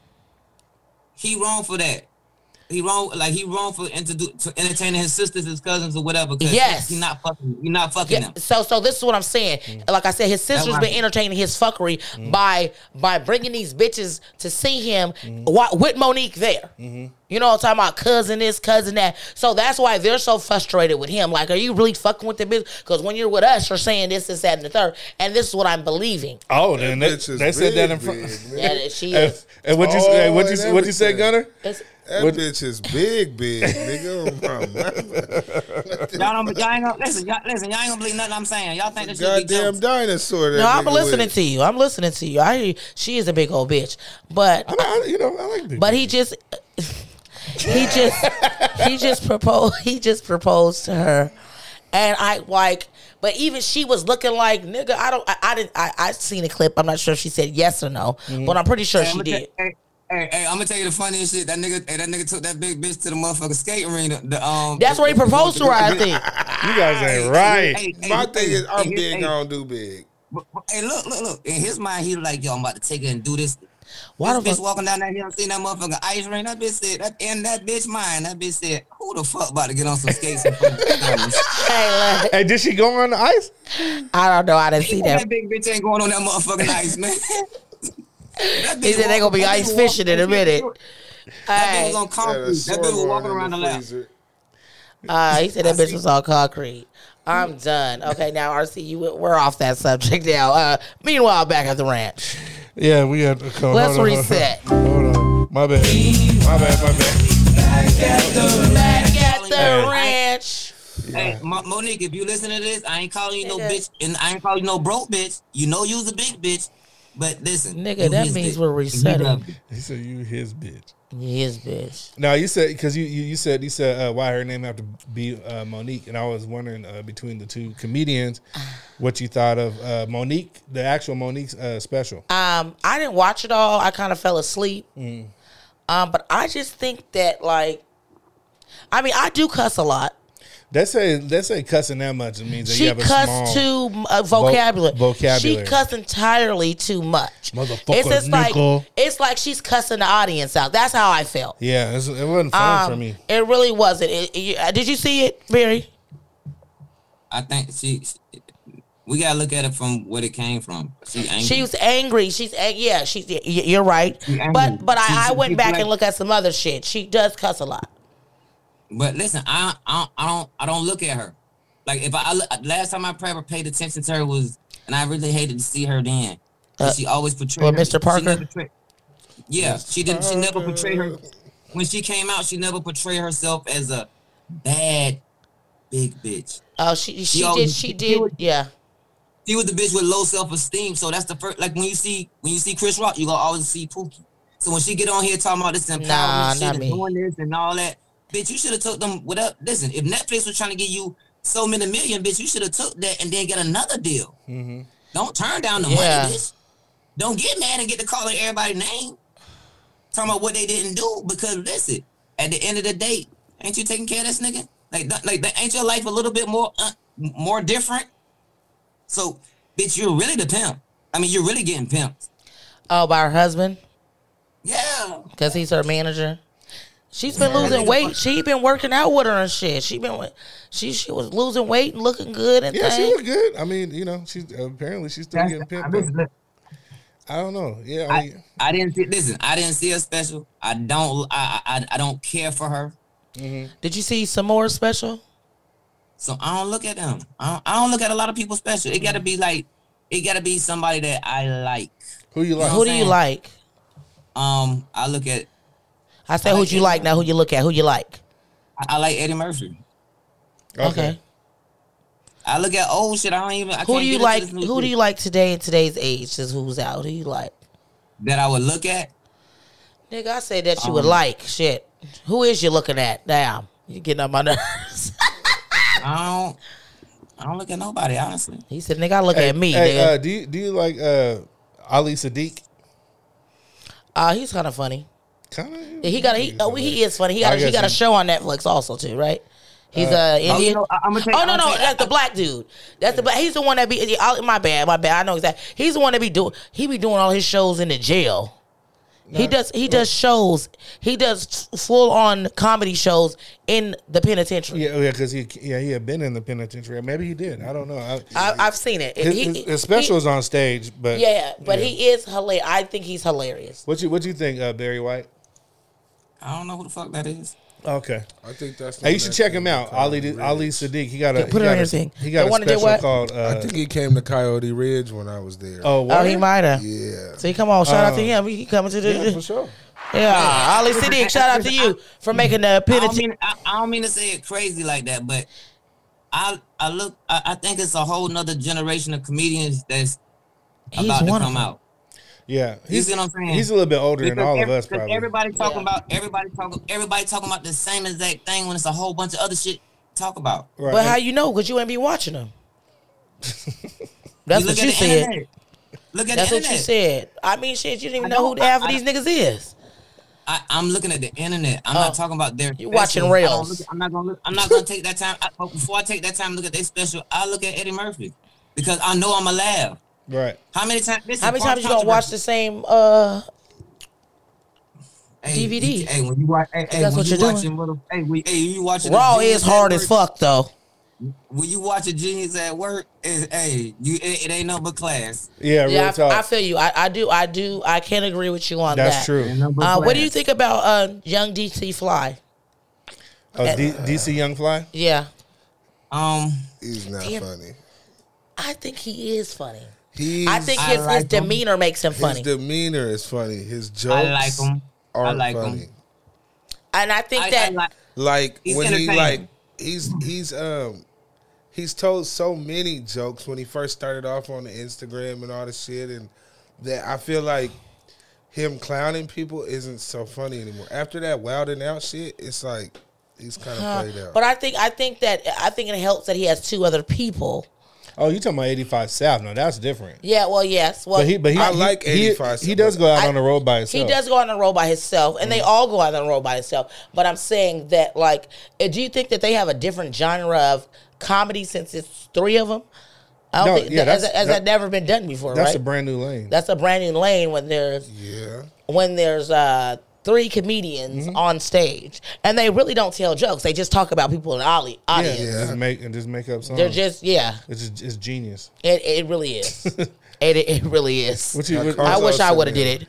he wrong for that. He wrong, like he wrong for introdu- to entertaining his sisters, his cousins, or whatever. 'cause Yes. he, he not fucking. He not fucking Yeah, them. so so this is what I'm saying. Mm. Like I said, his sister's what been I- entertaining his fuckery by by bringing these bitches to see him Mm-hmm. wa- with Monique there. You know what I'm talking about? Cousin this, cousin that. So that's why they're so frustrated with him. Like, are you really fucking with the bitch? Because when you're with us, you're saying this, this, that, and the third. And this is what I'm believing. Oh, then they, Bitch is they said that in big, front. big, man. Yeah, that she And, is. and what you Oh, say? What you and what you say, everything. Gunner? It's, That What- bitch is big, big, nigga. Oh, my mama. Y'all don't. Y'all ain't gonna listen. Y'all listen. Y'all ain't gonna believe nothing I'm saying. Y'all think this shit be Goddamn jokes. dinosaur. That no, I'm nigga listening with. to you. I'm listening to you. I hear you. She is a big old bitch. But I, I, you know, I like big. But he just, he just, he just proposed. He just proposed to her, and I like. But even she was looking like nigga. I don't. I, I didn't. I I seen a clip. I'm not sure if she said yes or no, but I'm pretty sure Hey, she I'ma did. tell- Hey, hey, hey, I'm gonna tell you the funniest shit. That nigga, hey, that nigga took that big bitch to the motherfucking skate arena. The, um, That's where he proposed to her. I think. you guys ain't right. Hey, hey, My hey, thing is, I'm hey, big, hey, I don't do big. but- but- Hey, look, look, look. In his mind, he like, yo, I'm about to take her and do this. Why This the bitch fuck? walking down that hill, seen that motherfucking ice ring. That bitch said, that in that bitch mind, that bitch said, who the fuck about to get on some skates in front of the cameras? Hey, look, Hey, did she go on the ice? I don't know. I didn't see that that. big bitch ain't going on that motherfucking ice, man. That He bitch said they gonna be walk- that ice bitch fishing in a walk- minute. That bitch Hey, was on concrete. That bitch was walking around the lap. uh, he said that bitch was all concrete. I'm done. Okay, now R C, you we're off that subject now. Uh, meanwhile, back at the ranch. Yeah, we had to come. Let's hold on, reset. Hold on. Hold on. My bad. My bad. My bad. Back at the Hey. ranch. Hey, Mo- Monique, if you listen to this, I ain't calling you no Nigga. bitch, and I ain't calling you no broke bitch. You know you's a big bitch, but listen, Nigga, you that his means bitch. we're He resetting. love you. He said you his bitch. His bitch. Now you said because you, you you said you said uh, why her name have to be uh, Monique, and I was wondering uh, between the two comedians what you thought of uh, Monique, the actual Monique's uh, special. Um, I didn't watch it all. I kind of fell asleep. Mm. Um, but I just think that like, I mean, I do cuss a lot. They say they say cussing that much it means that She you have a cussed small too uh, vocabulary. vo- vocabulary. She cussed entirely too much. Motherfucker, It's just nickel. like it's like she's cussing the audience out. That's how I felt. Yeah, it's, it wasn't fun Um, for me. It really wasn't. It, it- uh, did you see it, Barry? I think she, she- we gotta look at it from where it came from. She angry. She was angry. She's ang- yeah. She's y- y- you're right. She angry. But but She- I, I she- went she back like- and looked at some other shit. She does cuss a lot. But listen, I I don't I don't, I don't look at her. Like if I, I look, last time I ever paid attention to her was, and I really hated to see her then. Uh, she always portrayed. Well, her, Mister Parker. Portrayed, yeah, she didn't. She never portrayed her. When she came out, she never portrayed herself as a bad big bitch. Oh, she she, She did always- she she did was- yeah. She was the bitch with low self esteem. So that's the first. Like when you see when you see Chris Rock, you gonna always see Pookie. So when she get on here talking about this empowerment Nah, shit not and me. doing this and all that, bitch, you should have took them without. Listen, if Netflix was trying to give you so many million, bitch, you should have took that and then get another deal. Mm-hmm. Don't turn down the Yeah. money, bitch. Don't get mad and get to calling everybody's name. Talking about what they didn't do because listen, at the end of the day, ain't you taking care of this nigga? Like, that- like, that- ain't your life a little bit more, uh, more different? So, bitch, you're really the pimp. I mean, you're really getting pimped. Oh, by her husband Yeah. because he's her manager. She's been losing weight. She been working out with her and shit. She been with- she she was losing weight and looking good and Yeah, she things. looked good. I mean, you know, she's apparently she's still That's, getting I, pimped. listen, I don't know. Yeah, I I, mean, I didn't see. Listen, I didn't see her special. I don't. I I, I don't care for her. Did you see some more special? So I don't look at them. I don't, I don't look at a lot of people special. It gotta be like, it gotta be somebody that I like. who you like? Who do you saying? like? Um, I look at. I said I who like you Eddie like. Now who you look at? Who you like? I, I like Eddie Murphy. Okay. I look at old shit. I don't even. I Who can't do you get into like? this new Who do shit you like today in today's age? Is who's out? Who do you like? that I would look at? Nigga, I said that you Um, would like. Shit. Who is you looking at? Damn. You getting on my nerves. I don't. I don't look at nobody, honestly. He said, nigga, I look Hey, at me, hey, nigga. uh, do you do you like uh, Ali Sadiq? Uh, he's kind of funny. Kind of. Yeah, he got a, he, oh, he is funny. He got I a, he guess got a he- show on Netflix also too, right? He's uh, Indian. Oh, you know, I- I'ma tell you- oh no, I'ma no, tell you- that's the black dude. That's the black. He's the one that be. I- My bad, my bad. I know exactly. He's the one that be doing. He be doing all his shows in the jail. He does. He does shows. He does full on comedy shows in the penitentiary. Yeah, yeah, because he yeah he had been in the penitentiary. Maybe he did. I don't know. I, I, I've seen it. his, He- his, he- his special he- is on stage, but Yeah, but yeah. he is hilarious. I think he's hilarious. What you what you think, uh, Barry White? I don't know who the fuck that is. Okay, I think that's. the hey, you one should that check came him to out. Coyote Ali Ridge. Ali Sadiq. He got a Yeah, put he it on got your a, thing. He got The a one that did special what? called. Uh, I think he came to Coyote Ridge when I was there. oh, Oh, he word? might have. yeah. See, come on, shout out to Uh, him. He coming to the Yeah, for sure. yeah. Ali Siddiq, shout out to you for making the I don't penitentiary. mean. I, I don't mean to say it crazy like that, but I I look. I, I think it's a whole nother generation of comedians that's He's about to one of come them. out. Yeah, You he's see what I'm saying? he's a little bit older than Because all of every- us, because probably. Everybody talking Yeah. about everybody talking everybody talking about the same exact thing when it's a whole bunch of other shit to talk about. Right. But how you know? Because you ain't be watching them. That's You what look you at the said. internet. Look at That's the what you internet. said. I mean, shit, you didn't even I know who don't- half I- of I- these niggas is. I, I'm looking at the internet. I'm Oh. not talking about their. You watching specials. I don't Rails. look- I'm not gonna. Look, I'm not gonna take that time. I, but before I take that time to look at their special, I look at Eddie Murphy because I know I'm a laugh. Right. How many times? This How is many part times of you gonna watch the controversy. same? uh Hey, D V D? you- Hey, when you watch, hey, hey, That's when what you you're doing. watching, mother, hey, we, hey, you watching Raw the Genius is hard at as work, fuck though. When you watch a Genius at work, it, hey, you it, it ain't no but class. Yeah, real Yeah, I, talk. I feel you. I, I do. I do. I can't agree with you on That's that. true. Ain't no but Uh, what do you class. think about uh, young D C Fly? Oh, D- DC Young Fly. Yeah, Um, He's not Damn. funny. I think he is funny. He's, I think I his, his like him. demeanor makes him his funny, demeanor is funny. His jokes I like him. I are like funny. him. and I think I, that I like. Like He's when he entertaining. like he's he's um he's told so many jokes when he first started off on the Instagram and all the shit, and that I feel like him clowning people isn't so funny anymore. After that wilding out shit, it's like he's kind of Uh, played out. but I think I think that I think it helps that he has two other people. Oh, you talking about eighty-five South? No, that's different. Yeah, well, yes, well, But he, but he, I he- like he, eighty-five He, South, does but go out I- on the road by he himself. does go on the road by himself, and they all go on the road by himself. But I'm saying that, like, uh, do you think that they have a different genre of comedy since it's three of them? I don't No, think yeah, that, has, that's- has that- that never been done before, That's right? a brand new lane. That's a brand new lane when there's yeah, when there's uh three comedians Mm-hmm. on stage, and they really don't tell jokes. They just talk about people in the ollie- yeah, audience. Yeah. Just make and just make up songs. They're just yeah. it's just, it's genius. It it really is. it it really is. What you? Like What, Carl- I wish I Also would have said did it.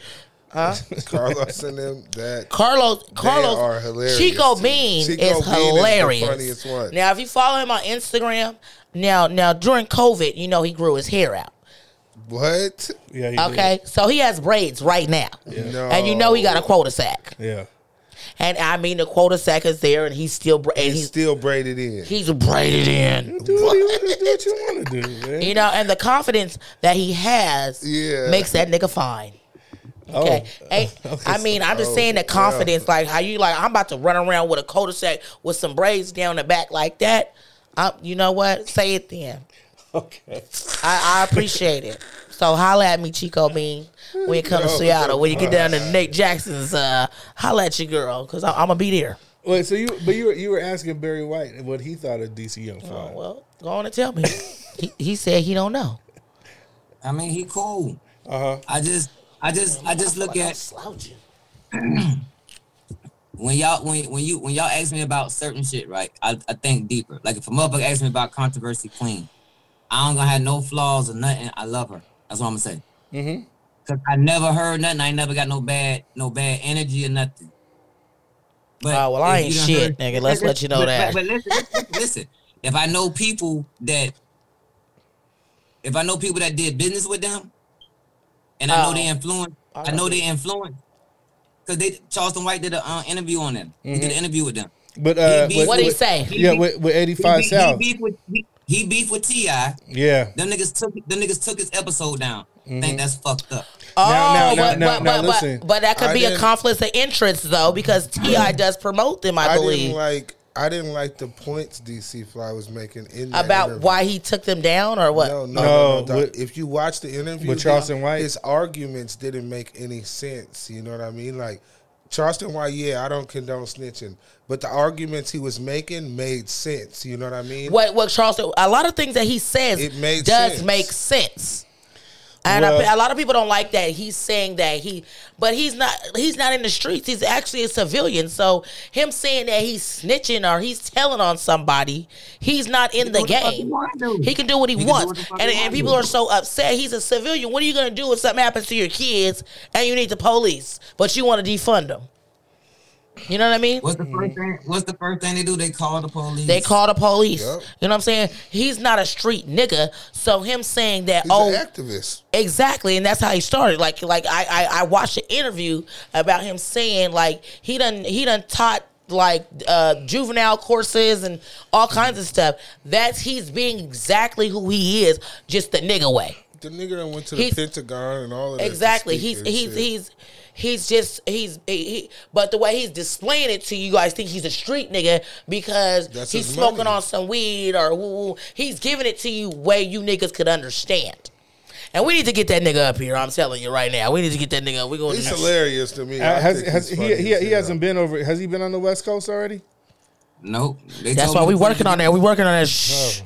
Huh? Carlos and them. That Carlos, Carlos, are hilarious. Chico Bean Chico is Bean hilarious. Is the funniest one. Now, if you follow him on Instagram, now, now during COVID, you know he grew his hair out. What? Yeah. He Okay, so he has braids right now, No. and you know he got a quota sack. Did. Yeah. And I mean, the quota sack is there, and he's still bra- and He's he's still braided in. he's braided in. Do what you, do what you want to do, man. You know, and the confidence that he has Yeah. makes that nigga fine. Okay. Oh. Ain't- I mean, I'm just Oh, saying the confidence, like how you like, I'm about to run around with a cul-de-sac with some braids down the back like that. I, you know what? Say it then. Okay. I, I appreciate it. So holla at me, Chico Bean, when you come to Seattle. When you get down to Nate Jackson's, uh, holla at your girl, because I'm going to be there. Wait, so you, but you were, you were asking Barry White what he thought of D C Young Fly. Oh, well, go on and tell me. he, he said he don't know. I mean, he cool. Uh huh. I just, I just, I just look I'm at slouching. when y'all, when when you, when y'all ask me about certain shit, right? I, I think deeper. Like if a motherfucker asks me about Controversy Queen, I don't gonna have no flaws or nothing. I love her. That's what I'm gonna say. Mm-hmm. Cause I never heard nothing. I ain't never got no bad, no bad energy or nothing. But Oh, well, I if ain't you done shit, heard- nigga. Let's let you know but, that. But, but listen, listen, listen. If I know people that, if I know people that did business with them, and I know Oh. they influence, I I know know. they influence. Cause they Charleston White did an uh, interview on them. He Mm-hmm. did an interview with them. But uh, He- with- What'd he with- say? Yeah, with, with He, eighty-five beef- he South. beef with he, he beef with T I. Yeah. Them niggas took them niggas took his episode down. Think that's fucked up. Oh, Now- now- but, now- but, now but, listen. but, but that could I be a didn't- conflict of interest, though, because T I does promote them, I, I believe. didn't like. I didn't like the points D C Fly was making in that About interview. why he took them down or what? No, no, No, no. no, with- if you watch the interview with Charleston White? his arguments didn't make any sense. You know what I mean? Like Charleston White, yeah, I don't condone snitching, but the arguments he was making made sense. You know what I mean? What, what Charleston, a lot of things that he says It made does sense. make sense. And Well- a, a lot of people don't like that he's saying that he, but he's not. He's not in the streets. He's actually a civilian. So him saying that he's snitching or he's telling on somebody, he's not in the do what the fuck he game. wanna do. He can do what he He can do wants. what the fuck And, he and wanna people do. are so upset. He's a civilian. What are you gonna do if something happens to your kids and you need the police, but you want to defund them? You know what I mean? What's the first thing? What's the first thing they do? They call the police. They call the police. Yep. You know what I'm saying? He's not a street nigga. So him saying that, He's oh, an activist. exactly, and that's how he started. Like, like I, I, I watched an interview about him saying like he done, he done taught like uh, juvenile courses and all kinds of stuff. That's he's being exactly who he is, just the nigga way. The nigga that went to the He's- Pentagon and all of that. to Exactly. speak He's and he's shit. he's he's just he's he, he- but the way he's displaying it to you guys think he's a street nigga because That's he's his smoking money. on some weed or woo, woo. He's giving it to you way you niggas could understand. And we need to get that nigga up here. I'm telling you right now. We need to get that nigga up. We're going He's to hilarious to me. Uh, I has, think has he's he? funny He, as he hell. hasn't been over. Has he been on the West Coast already? Nope. They That's told why me we to put working it on that. We working on that. Shh.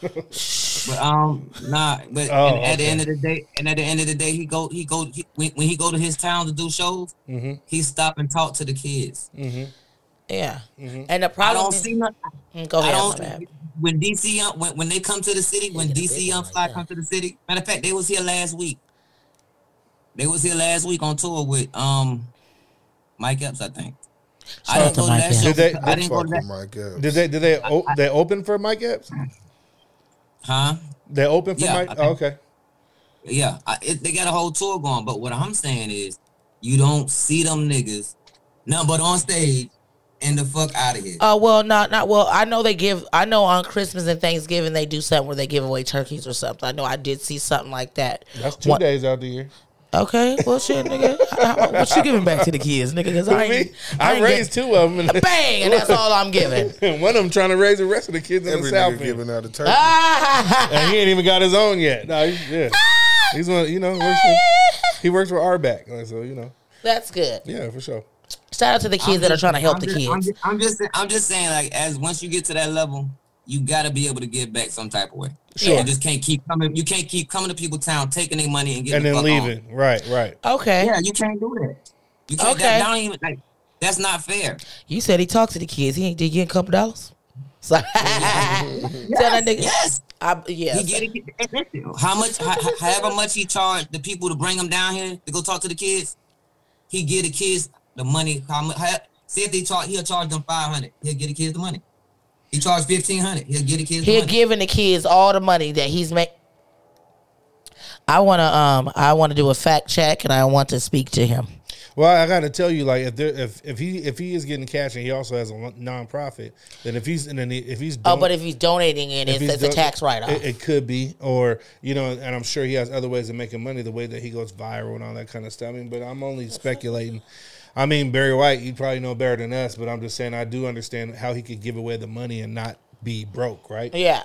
But um, nah. But Oh, and at okay. the end of the day, and at the end of the day, he go, he go, he, when, when he go to his town to do shows, Mm-hmm. he stop and talk to the kids. Yeah. Mm-hmm. And the I problem don't is, see nothing. Mm, go I ahead. don't. my bad. When D C Young, when, when they come to the city, when get a D C big Young one like Fly that. come to the city, matter of fact, they was here last week. They was here last week on tour with um Mike Epps, I think. I out didn't to go to Mike that Epps. show. Did they- I didn't go to Fuck that. with Mike Epps. Did they? Did they? o- they open for Mike Epps? Huh? They open for Yeah, Mike. I Oh, think- okay. Yeah, I, it, they got a whole tour going. But what I'm saying is, you don't see them niggas, nothing but on stage, and the fuck out of here. Oh well, not not well. I know they give. I know on Christmas and Thanksgiving they do something where they give away turkeys or something. I know I did see something like that. That's two One- days out the year. Okay, well shit, nigga. How- how- What you giving back to the kids, nigga? Because I Me? ain't. I, ain't raised two of them. get- bang, and that's all I'm giving. And one of them trying to raise the rest of the kids in Every the South. nigga End. giving out a turkey. Ah! And he ain't even got his own yet. No, he's, yeah. He's one. You know, works for, he works for R B A C. So you know, That's good. yeah, for sure. Shout out to the kids I'm that are just- trying to help I'm the just, kids. I'm just, I'm just, I'm just saying, like, as once you get to that level, you gotta be able to give back some type of way. Sure. You just can't keep coming. You can't keep coming to people's town, taking their money and And getting the then fuck leaving. Right, right. Okay. On. Yeah, you can't do that. You can't. Okay. That, that don't even like. That's not fair. You said he talked to the kids. He ain't did you get a couple dollars? So, tell that nigga. Yes. I, yeah. He get it. and listen, How much? How, however much he charged the people to bring him down here to go talk to the kids. he give the kids the money. How much? Say if they charge, he'll charge them five hundred. He'll give the kids the money. He charged fifteen hundred. He'll give the kids. He'll the money. giving the kids all the money that he's made. I wanna um I wanna do a fact check and I want to speak to him. Well, I got to tell you, like if there, if if he if he is getting cash and he also has a nonprofit, then if he's and then if he's Oh, don- but if he's donating it, if it's, he's it's a don- tax write off. It, it could be, or you know, and I'm sure he has other ways of making money. The way that he goes viral and all that kind of stuff. I mean, but I'm only speculating. I mean, Barry White, you probably know better than us, but I'm just saying I do understand how he could give away the money and not be broke, right? Yeah.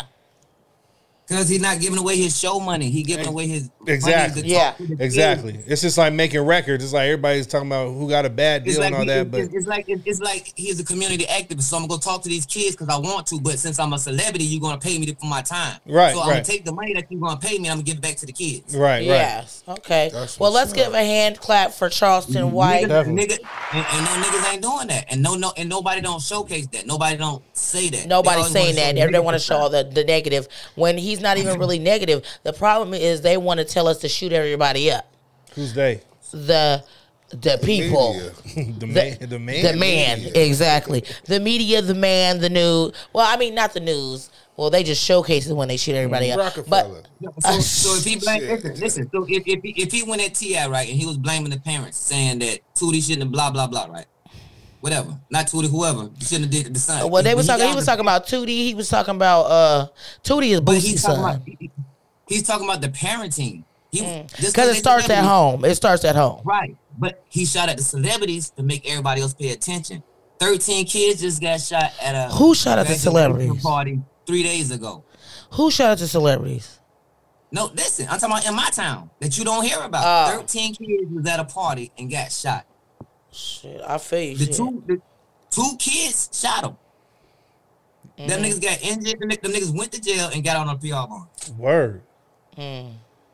Because he's not giving away his show money. He giving away his Exactly. money to Yeah. talk to the Exactly. kids. It's just like making records. It's like everybody's talking about who got a bad deal It's like, and all he- that, but it's, it's like it's like he's a community activist. So I'm gonna go talk to these kids because I want to. But since I'm a celebrity, you're gonna pay me for my time. Right, So I'm right. gonna take the money that you're gonna pay me. I'm gonna give it back to the kids. right, right. Yes. Okay. That's Well, what's let's give a hand clap for Charleston White. Nigga, nigga, and, and no niggas ain't doing that, and no, no, and nobody don't showcase that. Nobody don't say that. They Nobody's always saying wanna show that. the They want to negative show all side. the, the negative when he's not even really negative. The problem is they want to tell us to shoot everybody up. Who's they? The the people. Media. the man. The man. The man, exactly. The media, the man, the news. Well, I mean, not the news. Well, they just showcase it when they shoot everybody up. Rockefeller. But So, so if he blame, Shit. listen, listen. So if if he, if he went at T I right and he was blaming the parents, saying that Tootie shouldn't have blah blah blah, right? Whatever, not Tootie, whoever he shouldn't have did it to the son. well, they When was talking. He got was the- talking about Tootie. He was talking about uh Tootie is But Boosie's he's talking son. about he- he's talking about the parenting. He Because because it starts at home. It starts at home. Right. But he shot at the celebrities to make everybody else pay attention. thirteen kids just got shot at a Who shot at the graduation celebrities? party three days ago. Who shot at the celebrities? No, listen, I'm talking about in my town that you don't hear about. Oh. thirteen kids was at a party and got shot. Shit, I feel you. The shit. two the two kids shot them. Mm-hmm. Them niggas got injured. Them them niggas went to jail and got on a P R bond. Word. Mm.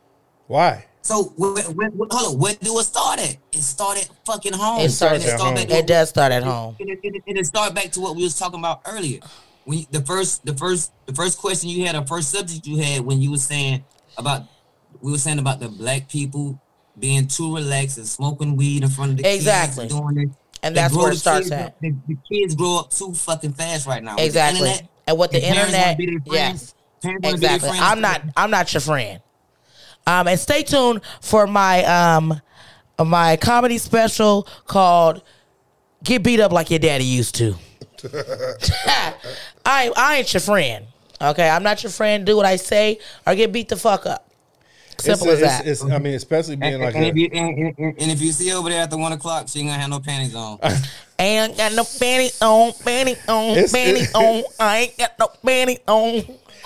Why? So when, when, when, hold on, where do it start at? It started fucking home. It starts And at start home. back to It does start at home. And it, it, it, it start back to what we was talking about earlier. When you, the first, the first, the first question you had, or first subject you had, when you were saying about, we were saying about the black people being too relaxed and smoking weed in front of the Exactly. kids, and doing it, And They that's grow where the it starts kids at. up- The, the kids grow up too fucking fast right now. With the Exactly. internet, And with the and parents wanna internet, be their friends. yes. Parents wanna be their Exactly. friends. I'm not. I'm not your friend. Um, and stay tuned for my um, my comedy special called "Get Beat Up Like Your Daddy Used to." I I ain't your friend. Okay, I'm not your friend. Do what I say or get beat the fuck up. Simple it's, as that. It's, it's, I mean, especially being And, like and, a, if you, and, and, and if you see over there at the one o'clock, she ain't gonna have no panties on. Ain't got no panties on, panties on, It's- panties it- on. I ain't got no panties on.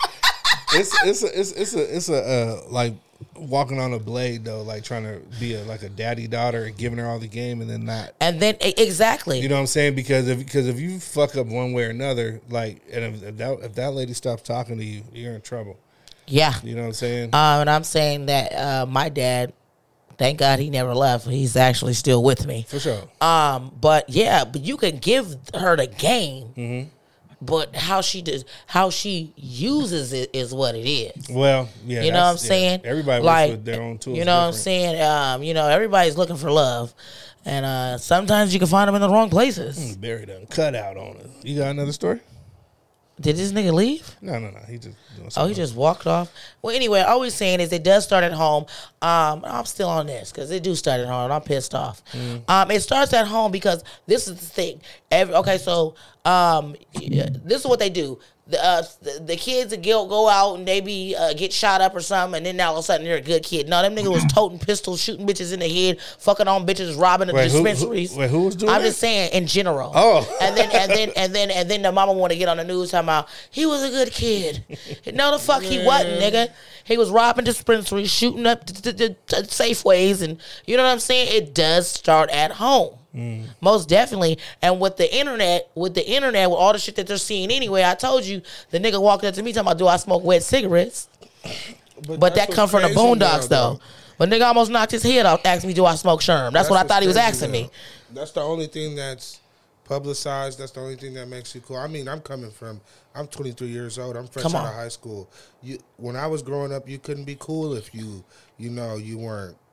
it's it's a, it's it's a it's a uh, like walking on a blade though, like trying to be a like a daddy daughter and giving her all the game and then not. And then e- exactly. You know what I'm saying? Because if because if you fuck up one way or another, like, and if, if that if that lady stops talking to you, you're in trouble. Yeah. You know what I'm saying? Um, and I'm saying that uh, my dad, thank God he never left. He's actually still with me. For sure. Um, but yeah, but you can give her the game, Mm-hmm. but how she does, how she uses it is what it is. Well, yeah. You know what I'm that's- yeah. saying? Everybody like, works with their own tools. You know what I'm different. saying? Um, you know, everybody's looking for love, and uh, sometimes you can find them in the wrong places. Barry done cut out on it. You got another story? Did this nigga leave? No, no, no. He just doing Oh, something. he just walked off. Well, anyway, all we're saying is it does start at home. Um, I'm still on this because it do start at home. And I'm pissed off. Um, it starts at home because this is the thing. Every, okay, so um, yeah, this is what they do. The, uh, the, the kids that go, go out and they be uh, get shot up or something, and then all of a sudden they're a good kid. No, them niggas was toting pistols, shooting bitches in the head, fucking on bitches, robbing the Wait, who- who- dispensaries. wait, who was doing I'm that? just saying in general. Oh. and then and then and then and then the mama want to get on the news talking about he was a good kid. No, the fuck he wasn't, nigga. He was robbing dispensaries, shooting up the, the, the, the Safeways, and you know what I'm saying. It does start at home, most definitely. And with the internet, with the internet, with all the shit that they're seeing anyway, I told you the nigga walked up to me talking about, do I smoke wet cigarettes? But that's that what's come from the crazy now, Boondocks though. But nigga almost knocked his head off, asking me, do I smoke Sherm? That's, what I what's thought he was crazy asking now. me. That's the only thing that's publicized. That's the only thing that makes you cool. I mean, I'm coming from. I'm twenty-three years old. I'm fresh Come out on. of high school. You, when I was growing up, you couldn't be cool if you, you know, you weren't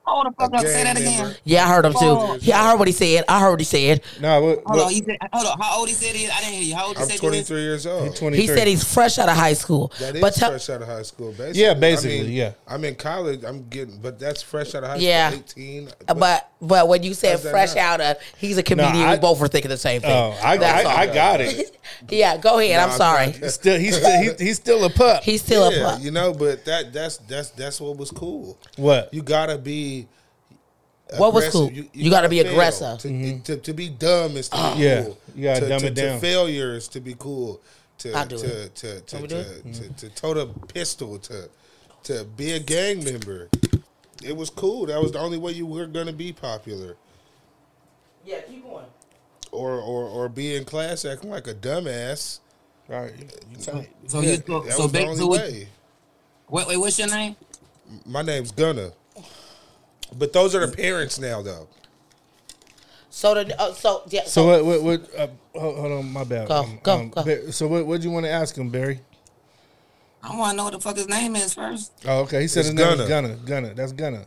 Hold the fuck A up. Say that gang again. member. Yeah, I heard him Oh. too. Yeah, I heard what he said. I heard what he said. No, what, Hold on. what, He said, hold on. How old he said he is? I didn't hear you. How old he I'm said you is? twenty-three years old. twenty-three. He said he's fresh out of high school. That is but tell- fresh out of high school, basically. Yeah, basically, I mean, yeah. I'm in college. I'm getting, but that's fresh out of high Yeah. school. eighteen. But but when you said How's that fresh not? out of, he's a comedian. I- we both were thinking the same thing. Oh, I, That's I, all. I got it. Yeah, go ahead. Nah, I'm sorry. not- Still, he's still, he, he's still a pup. He's still yeah, up. you know, but that that's that's that's what was cool. What? You gotta be. What was aggressive. cool? You gotta be fail. aggressive. To, to, to be dumb is to be Yeah, cool. you gotta to, dumb to, it down. To failure is to be cool. To I'll do to, it. to to we to, do to, it? to, to tote a pistol. To to be a gang member. It was cool. That was the only way you were gonna be popular. Yeah, keep going. Or or or be in class acting like a dumbass. All right, you tell me. So you so, That so was the back only to what? way. Wait, wait, what's your name? My name's Gunna. But those are the parents now, though. So the uh, so yeah. So So, what? What? what uh, hold, hold on, my bad. Um, Go, go, go. Ba- So what? What do you want to ask him, Barry? I want to know what the fuck his name is first. Oh, okay. He said It's his name is Gunna. Gunna. Gunna. That's Gunna.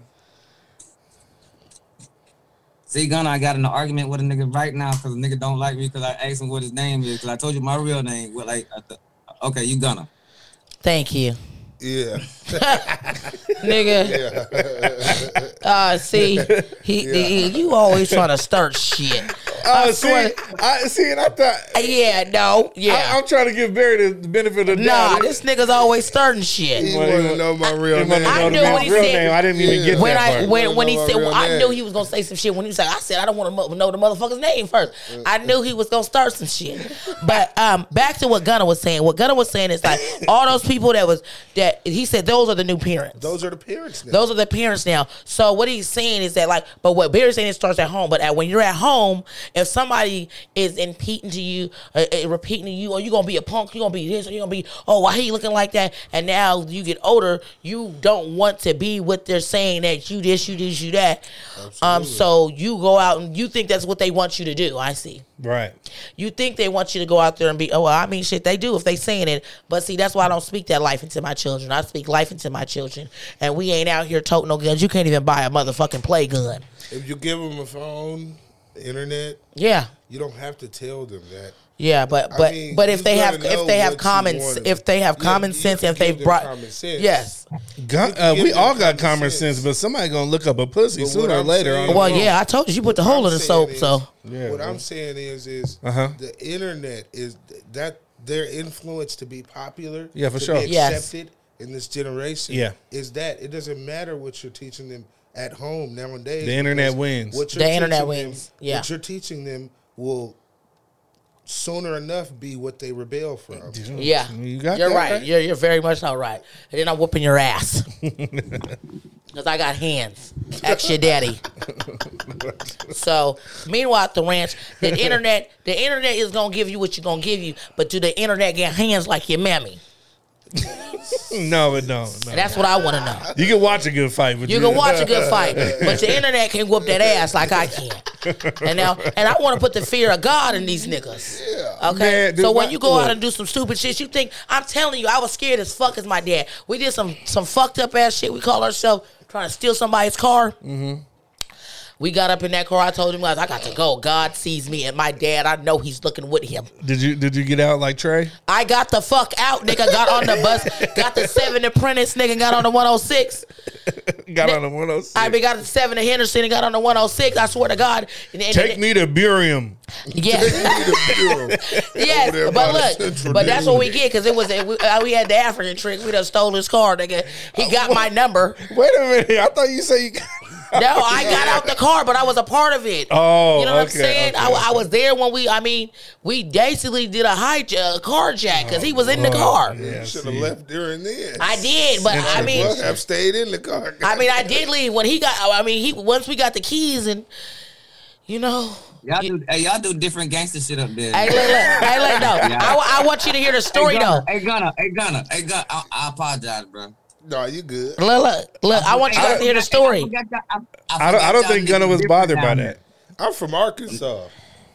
See, Gunna, I got in an argument with a nigga right now because a nigga don't like me because I asked him what his name is because I told you my real name. What like, I th- okay, you Gunna. thank you, Yeah. nigga. Uh, see, he, he- you always trying to start shit. Oh, I see, swear- I see, and I thought Yeah, no, yeah. I, I'm trying to give Barry the benefit of the Nah, doubt. this nigga's always starting shit. You want to know my real He wanted to name? I know knew the what he real said. name. I didn't even Yeah. get When that I part. when when he know my said, real well, I name. knew he was gonna say some shit. When he was like, I said, I don't want to know the motherfucker's name first. I knew he was gonna start some shit. But um, back to what Gunna was saying. What Gunna was saying is like all those people that was that he said those are the new parents. Those are the parents now. Those are the parents now. So what he's saying is that like, but what Barry's saying, it starts at home. But at, when you're at home, if somebody is impeding to you, uh, uh, repeating to you, or you're gonna be a punk, you're gonna be this, or you're gonna be, oh, why he looking like that? And now you get older, you don't want to be what they're saying that you this, you this, you that. Um, so you go out and you think that's what they want you to do. I see. Right. You think they want you to go out there and be, oh, well, I mean, shit, they do if they saying it. But see, that's why I don't speak that life into my children. I speak life into my children. And we ain't out here toting no guns. You can't even buy a motherfucking play gun. If you give them a phone, internet, Yeah. you don't have to tell them that. Yeah, but I but mean, but if you they gotta have know if they have what you common want. if they have Yeah, common you sense can if they've give them brought common sense. yes. Gun, can uh, give we them all got common common sense. sense, but somebody gonna look up a pussy But sooner what or I'm later. saying- on Well, the yeah, I told you you put the hole in the soap. So Yeah, what well. I'm saying is, is Uh-huh. the internet is that their influence to be popular, Yeah, for to sure. be Yes. accepted in this generation. Yeah. is that it doesn't matter what you're teaching them at home nowadays. The internet because wins. What you're The internet teaching wins, Them, yeah. What you're teaching them will sooner enough be what they rebel from. yeah, You got you're that right. right. You're you're very much not right. And then I'm whooping your ass because I got hands. Ask your daddy. So meanwhile at the ranch, the internet the internet is gonna give you what you're gonna give you, but do the internet get hands like your mammy? No, it don't. No. And that's what I want to know. You can watch a good fight, but You can watch a good fight, but the internet can whoop that ass like I can. And now, and I want to put the fear of God in these niggas. Okay. Man, dude, so when my- you go out look. and do some stupid shit, you think I'm telling you, I was scared as fuck as my dad. We did some some fucked up ass shit. We call ourselves trying to steal somebody's car. Mm-hmm. We got up in that car. I told him, guys, I got to go. God sees me, and my dad, I know he's looking with him. Did you did you get out like Trey? I got the fuck out, nigga. Got on the bus. Got the seven Apprentice, nigga. Got on the one oh six. Got on the one oh six. I be got the seven to Henderson and got on the one oh six. I swear to God. And, and, Take me to Burium. Yes. Yes. there But by the look, Central but that's what we District. get because it was we, uh, we had the African trick. We done stole his car, nigga. He got my number. Wait a minute. I thought you said you. No, I got out the car, but I was a part of it. Oh, you know what I'm okay, saying? okay, I, I okay. was there when we. I mean, we basically did a hijack, a carjack, because he was in the car. Yeah, You should have see. left during then. I did, but I mean, Well, have stayed in the car. I mean, I did leave when he got. I mean, he once we got the keys and, you know. Y'all do, hey, y'all do different gangster shit up there. Hey, look, look, hey, look, no. Yeah. I, I want you to hear the story hey, though. Gunna, Hey, Gunna, hey, Gunna, hey, Gunna. I, I apologize, bro. No, you good. Look, look, look. I want you guys to hear the story. I, forgot y'all- I, I don't. I don't think Gunna was bothered by that. I'm from Arkansas.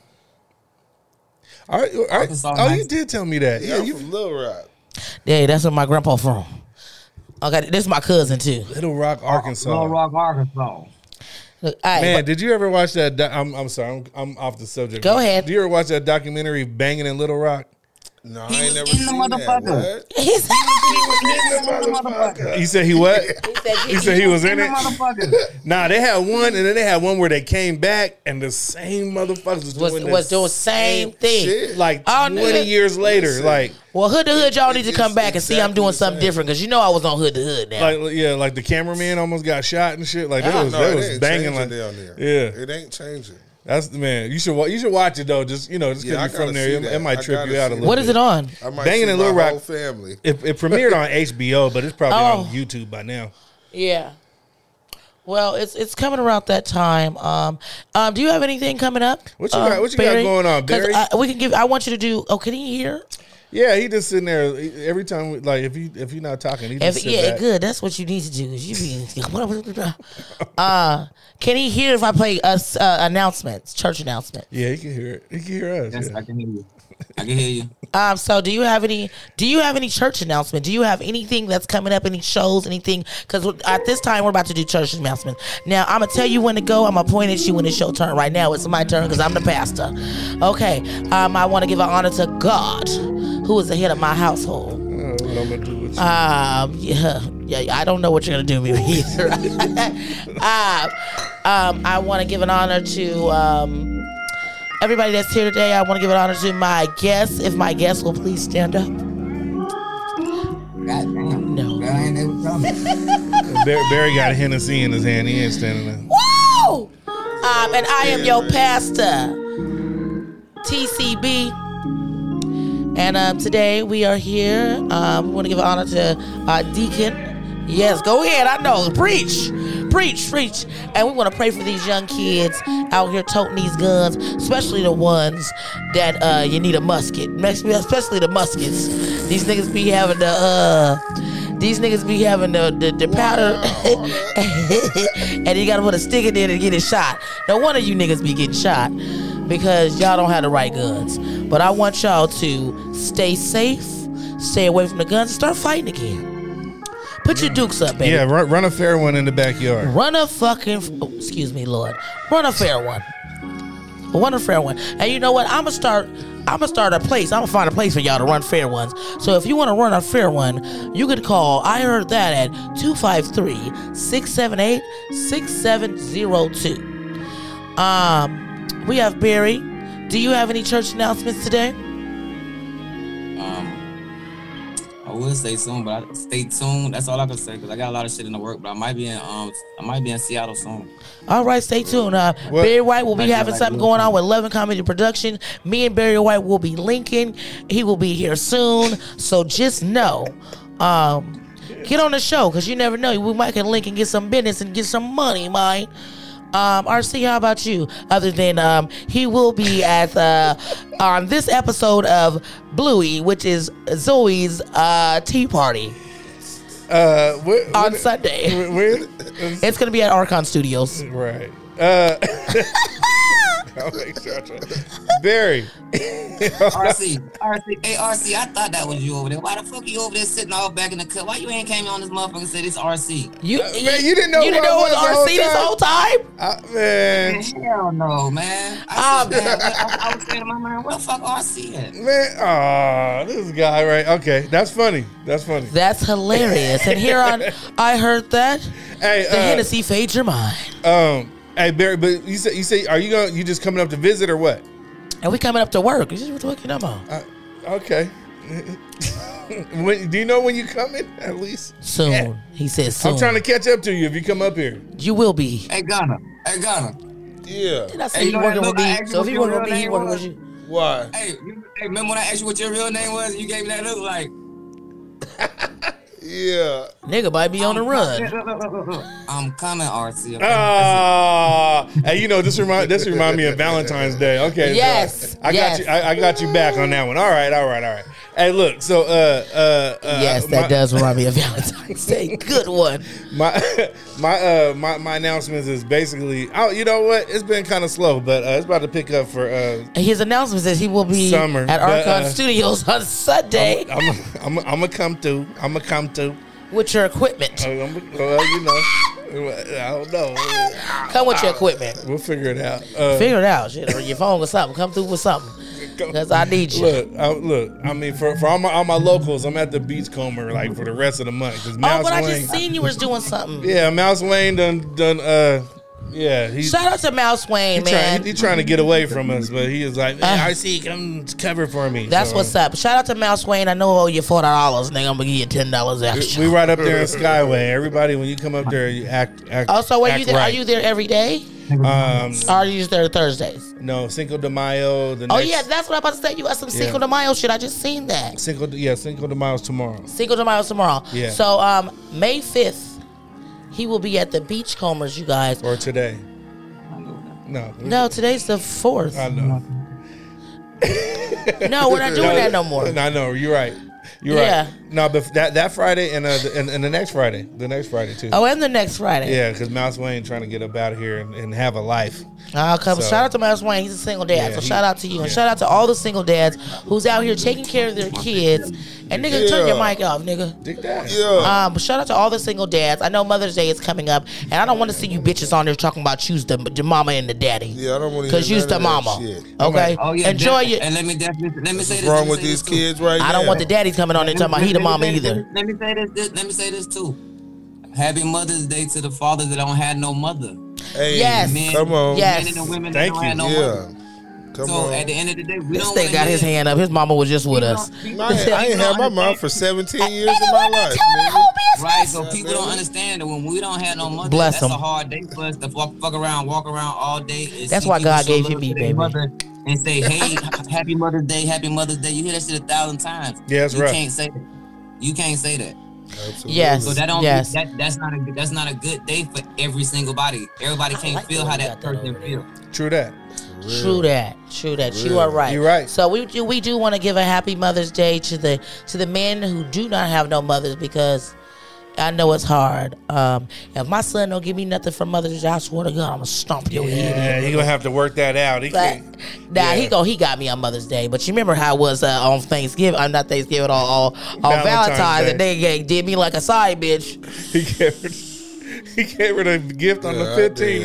All right, all right. Arkansas, Oh, nice. you did tell me that. Yeah, Yeah, I'm you. from Little Rock. Yeah, that's where my grandpa from. Okay, this is my cousin too. Little Rock, Arkansas. Little Rock, Arkansas. Look, all right, Man, but- did you ever watch that? Do- I'm, I'm sorry, I'm, I'm off the subject. Go ahead. Did you ever watch that documentary Banging in Little Rock? No, He I ain't was never in the seen that. motherfucker. What? he said, Motherfucker. He said he what? he said, He said he was in The it. motherfucker. Nah, they had one, and then they had one where they came back, and the same motherfuckers was was doing was the doing same thing. shit. like Oh, twenty nigga. years later, Listen. like Well, Hood to Hood, y'all need to It's come back and see I'm exactly doing the something same. different because you know I was on Hood to Hood now. like yeah, like the cameraman almost got shot and shit. Like Yeah. that was No, that it was ain't banging changing like down there. yeah. It ain't changing. That's the man. You should wa- you should watch it though. Just you know, just Yeah, I because you're from gotta there, see it, that. it might I trip gotta you out a see little. what bit. is it on? I might Banging see in Little my Rock. whole family. It, it premiered on H B O, but it's probably Oh. on YouTube by now. Yeah. Well, it's it's coming around that time. Um, um, do you have anything coming up? What you um, got- what you got Barry? going on, 'Cause Barry? I, we can give. I want you to do. Oh, can he hear? Yeah, he just sitting there every time. We, like if you if you're not talking, he just If, sit yeah, back. good. That's what you need to do. Is you be. uh, can he hear if I play us uh, announcements, church announcements? Yeah, he can hear it. He can hear us. Yes, yeah. I can hear you. I can hear you. Um, so do you have any? Do you have any church announcement? Do you have anything that's coming up? Any shows? Anything? Because at this time we're about to do church announcements. Now I'm gonna tell you when to go. I'm gonna point at you when it's your turn. Right now it's my turn because I'm the pastor. Okay. Um, I want to give an honor to God, who is the head of my household. Uh, what I'm gonna do with you. Um, yeah, yeah. I don't know what you're gonna do with me either. uh, um, I want to give an honor to um. everybody that's here today. I want to give an honor to my guests. If my guests will please stand up. God damn. No. Girl, I ain't never coming. Barry, Barry got a Hennessy in his hand. He ain't standing there. Woo! Um, and I am your pastor, T C B. And um, today we are here. Um, we want to give honor to uh, Deacon. Yes, go ahead. I know. Preach. Preach, preach. And we want to pray for these young kids out here toting these guns, especially the ones that uh, you need a musket. Especially the muskets. These niggas be having the, uh, these niggas be having the, the, the powder. And you got to put a stick in there to get it shot. No wonder you niggas be getting shot because y'all don't have the right guns. But I want y'all to stay safe, stay away from the guns, and start fighting again. Put your dukes up, baby. Yeah, run, run a fair one in the backyard. Run a fucking, oh, excuse me, Lord. Run a fair one. Run a fair one. And you know what? I'm going to start, I'm going to start a place. I'm going to find a place for y'all to run fair ones. So if you want to run a fair one, you could call, I heard that at two five three, six seven eight, six seven zero two. Um, we have Barry. Do you have any church announcements today? Um, I will say soon, but I, stay tuned. That's all I can say because I got a lot of shit in the work. But I might be in um, I might be in Seattle soon. All right, stay tuned. Uh, What? Barry White will be Like, having like, something like, going on with Loving Comedy Production. Me and Barry White will be linking. He will be here soon. So just know, um, get on the show because you never know. We might can link and get some business and get some money, man. Um, R C, how about you? Other than um, he will be at uh, on this episode of Bluey, which is Zoe's uh, tea party Uh, where, on where- Sunday. where- where- It's gonna be at Archon Studios. right. Uh, I'll make sure I try. Barry. R C, R C, hey R C, I thought that was you over there. Why the fuck you over there sitting all back in the cut? Why you ain't came on this motherfucker and said it's R C? You, man, you didn't know you didn't who I know it was was the R C this whole whole time. Uh, man, Hell no, man. I, Um, said, man, I, I was saying to my man, where the fuck R C at? man. Oh, this guy, right? Okay, that's funny. That's funny. That's hilarious. And here on I Heard That, Hey, the uh, Hennessy fade your mind. um, hey Barry, but you say you say, are you going? You just coming up to visit or what? And we coming up to work. This is what we're talking about. Uh, okay. when, do you know when you coming? At least Soon. Yeah. He says soon. I'm trying to catch up to you if you come up here. You will be. Hey Ghana, hey Ghana. Yeah. Did I say Hey, you he know working that with look I me? asked you So if what he your working with real me, he name working was? with you. Why? Hey, you, hey, remember when I asked you what your real name was and you gave me that look like? Yeah. Nigga might be on the run. I'm coming, R C. Okay? Ah, hey, you know this remind this remind me of Valentine's Day. Okay, so Yes, I yes. got you. I, I got you back on that one. All right, all right, all right. Hey, look. So, uh, uh, uh Yes, that my, does remind me of Valentine's Day. Good one. My my uh my, my announcements is basically. Oh, you know what? It's been kind of slow, but uh, it's about to pick up for. Uh, And his announcement says he will be Summer, at but, Archon uh, Studios on Sunday. I'm I'm I'm gonna come through. I'm gonna come through. with your equipment. Uh, I'm- well, you know, I don't know. Come with your equipment. We'll figure it out. Uh, Figure it out, shit, or your phone or something. Come through with something, because I need you. Look, I, look. I mean, for, for all my all my locals, I'm at the Beachcomber like for the rest of the month. 'Cause Oh, Mouse but I Wayne, just seen you was doing something. yeah, Mouse Wayne done done. Uh, yeah, he's Shout out to Mouse Wayne, he man. trying, he, he trying to get away from us, but he is like, man, Uh, R C, come cover for me. That's So, what's up. Shout out to Mouse Wayne. I know I owe you forty dollars, nigga. I'm gonna give you ten dollars extra. We right up there in Skyway. Everybody, when you come up there, you act. act Oh, so are act you there? right. Are you there every day? Um, Or are you just there Thursdays? no, Cinco de Mayo. The Oh next, yeah, that's what I'm about to say. You got some Yeah. Cinco de Mayo shit. I just seen that. Cinco. De, yeah, Cinco de Mayo's tomorrow. Cinco de Mayo tomorrow. Yeah. So um, May fifth, he will be at the Beachcombers, you guys. Or today. No. No, today's the fourth. I know. No, we're not doing that no more. I know. You're right. You're Yeah. right. No, but that that Friday and uh the, and, and the next Friday, the next Friday too. Oh, and the next Friday. Yeah, because Mouse Wayne trying to get up out of here and, and have a life. I'll come. So- Shout out to Mouse Wayne. He's a single dad. Yeah, so he- shout out to you. And yeah. shout out to all the single dads who's out here taking care of their kids. And nigga, turn your Yeah. mic off, nigga. Dig that. Yeah. Um, but shout out to all the single dads. I know Mother's Day is coming up, and I don't want to see you bitches on there talking about choose the, the mama and the daddy. Yeah, I don't want to Cause you's the mama. Okay, Oh yeah. enjoy def- it. And let me definitely let me say What's this. wrong let me with say these this too. kids right now? I don't want the daddies coming on there talking about he the mama Let me- either. Let me say this, this. Let me say this too. Happy Mother's Day to the fathers that don't have no mother. Hey, Yes. Men, come on. Yes. Men and the women Thank that don't you. have no Yeah. mother. Come So on. at the end of the day, we This don't thing wanna got his live- hand up. His mama was just with us. People I don't- ain't, I ain't people had my don't mom for understand- seventeen years of my life. nigga. Right, so people don't understand that when we don't have no mother, Bless that's them. a hard day for us to fuck, fuck around, walk around all day. And That's see why people God show gave love you me, to their baby. mother and say, "Hey, Happy Mother's Day, Happy Mother's Day." You hear that shit a thousand times. Yeah, that's you right. can't say that. You can't say that. Absolutely. Yes. So that don't Yes. that that's not a good- that's not a good day for every single body. Everybody I can't like the feel way how you that got that person over there. feel. True that. True that. True that. You are right. You're right. So we do we do want to give a happy Mother's Day to the to the men who do not have no mothers, because I know it's hard. Um, if my son don't give me nothing for Mother's Day, I swear to God, I'm gonna stomp your Yeah, head. you're gonna have to work that out. He But can't. nah, Yeah. he go he got me on Mother's Day. But you remember how it was uh, on Thanksgiving? I'm not Thanksgiving on on, on Valentine's Valentine's, Day. and they gave- did me like a side bitch. He gave her, he gave her the gift on the God fifteenth.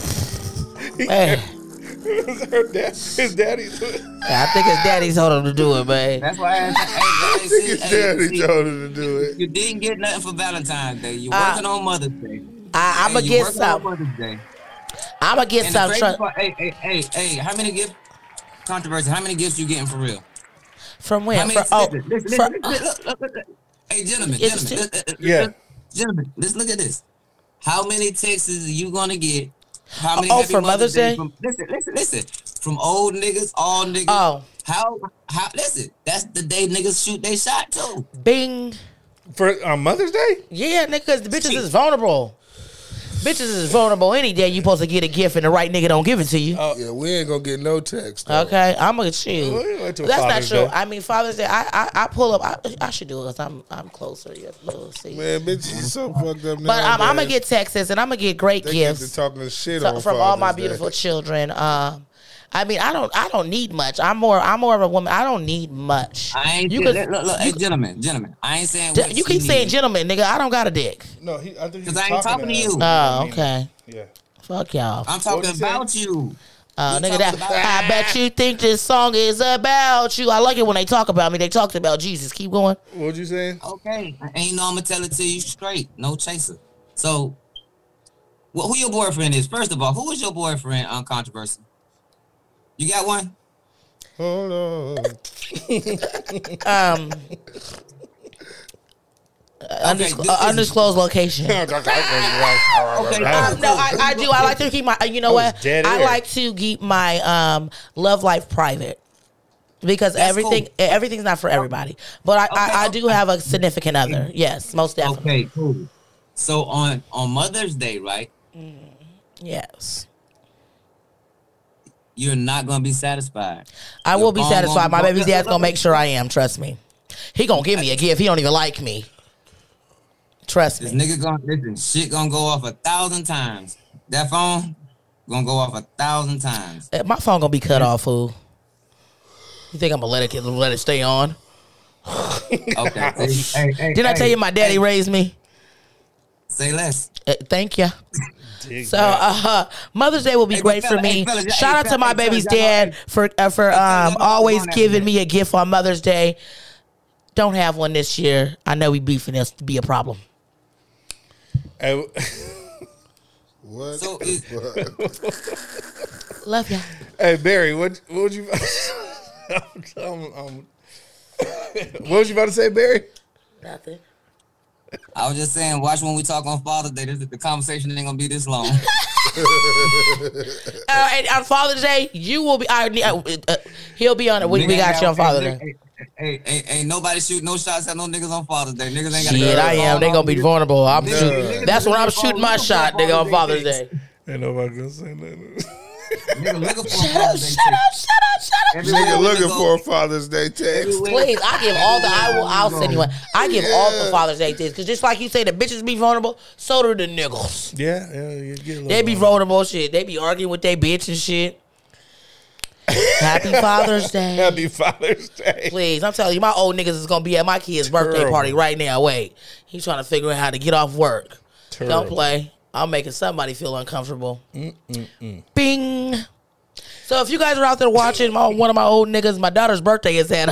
damn. Man, Her dad, his daddy's. I think his daddy told him to do it, man. That's why I asked, hey, hey, see, His hey, daddy see, told him to do it. you didn't get nothing for Valentine's Day. You're Uh, working on Mother's Day. I, I'm Hey, gonna you get working on some. Mother's Day. I'm gonna get And the some. crazy Tr- part, hey, hey, hey, hey, how many gift controversy? How many gifts you getting for real? from How where? many? For, oh, listen, listen, for- listen, listen, look, look, look, look. Hey, gentlemen, It's gentlemen, two- listen, Yeah. listen, gentlemen, let's look at this. How many texts are you gonna get? How many Oh, happy for Mother's Day? From, listen, listen, listen. From old niggas, all niggas. Oh. How? How? Listen, that's the day niggas shoot they shot too. Bing. For on Mother's Day? Yeah, nigga, 'cause the bitches is vulnerable. Bitches is vulnerable any day. You supposed to get a gift and the right nigga don't give it to you. Yeah, we ain't gonna get no text. though. Okay, I'm gonna shoot. Well, we went to a That's not Father's true. Day. I mean, Father's Day. I I, I pull up. I, I should do it because I'm I'm closer. Yeah, we'll see. Man, bitches is so fucked up now. But I'm, I'm gonna get texts and I'm gonna get great They get gifts to talking shit so- on from all my Father's Day. beautiful children. Um, I mean, I don't I don't need much. I'm more I'm more of a woman. I don't need much. I ain't. You You could- look, look, hey, gentlemen, gentlemen. I ain't saying. D- what you keep she saying need. gentlemen, nigga. I don't got a dick. No, he. I think he's 'Cause I ain't talking to us. you. Oh, I mean, okay. Yeah. Fuck y'all. I'm What'd talking you say? about you. Uh, You nigga, talking that, about- I bet you think this song is about you. I like it when they talk about me. They talked about Jesus. Keep going. What you saying? Okay, ain't no. I'm gonna tell it to you straight. No chaser. So, well, who your boyfriend is? First of all, who is your boyfriend on Controversy? You got one? Hold on. Um, undisclo- this uh, is- undisclosed location. Okay, Um, no, I, I do. I like to keep my. You know That was what? dead I air. like to keep my um love life private because That's everything cool. everything's not for everybody. But I, Okay, I, I do okay. have a significant other. Yes, most definitely. Okay, cool. So on on Mother's Day, right? Yes, You're not gonna be satisfied. I will be Your phone satisfied. won't My go- baby dad's gonna make sure I am. Trust me. He gonna give me a gift. He don't even like me. Trust This me. nigga gonna listen. Shit gonna go off a thousand times. That phone gonna go off a thousand times. Uh, My phone gonna be cut off, fool. You think I'm gonna let it let it stay on? Okay. Hey, hey, Didn't I tell hey, you my daddy hey, raised me? Say less. Uh, thank you. Dig So that. uh, Mother's Day will be Hey, great fella, for me. hey, fella, hey, Shout out to fella, my hey, fella, baby's y'all know- dad for uh, for fella, y'all um know always I'm on giving that me a gift on Mother's Day. Don't have one this year. I know we beefing this to be a problem. Hey, What? So is- Love ya. hey, Barry, what what would you? I'm, I'm, I'm, what was you about to say, Barry? Nothing. I was just saying, watch when we talk on Father's Day. This, the conversation ain't gonna be this long. Uh, and on Father's Day, you will be. I, uh, uh, he'll be on it. We, we Nigga got ain't you on got- Father's hey, Day. Hey, hey, hey, ain't nobody shoot no shots at no niggas on Father's Day. Niggas ain't got Shit, I am. They gonna be vulnerable. I'm Niggas- shooting. niggas- That's when I'm niggas shooting my looking for shot, nigga, on Father's Day. Day. Ain't nobody gonna say nothing. Nigga looking for Shut up! Father's Shut Day. up! Shut up! Shut up! Everywhere Nigga we looking go- for a Father's Day text. everywhere- Please, I give all the. I will. I'll send you one. I give all the Yeah. Father's Day things because just like you say, the bitches be vulnerable. So do the niggas. Yeah, yeah, you get a little They be vulnerable. vulnerable shit. They be arguing with their bitch and shit. Happy Father's Day. Happy Father's Day. Please, I'm telling you, my old niggas is gonna be at my kid's birthday Terrible. party right now. Wait, he's trying to figure out how to get off work. Don't Terrible. play. I'm making somebody feel uncomfortable. Mm-mm-mm. Bing. So if you guys are out there watching, my, one of my old niggas, my daughter's birthday is at.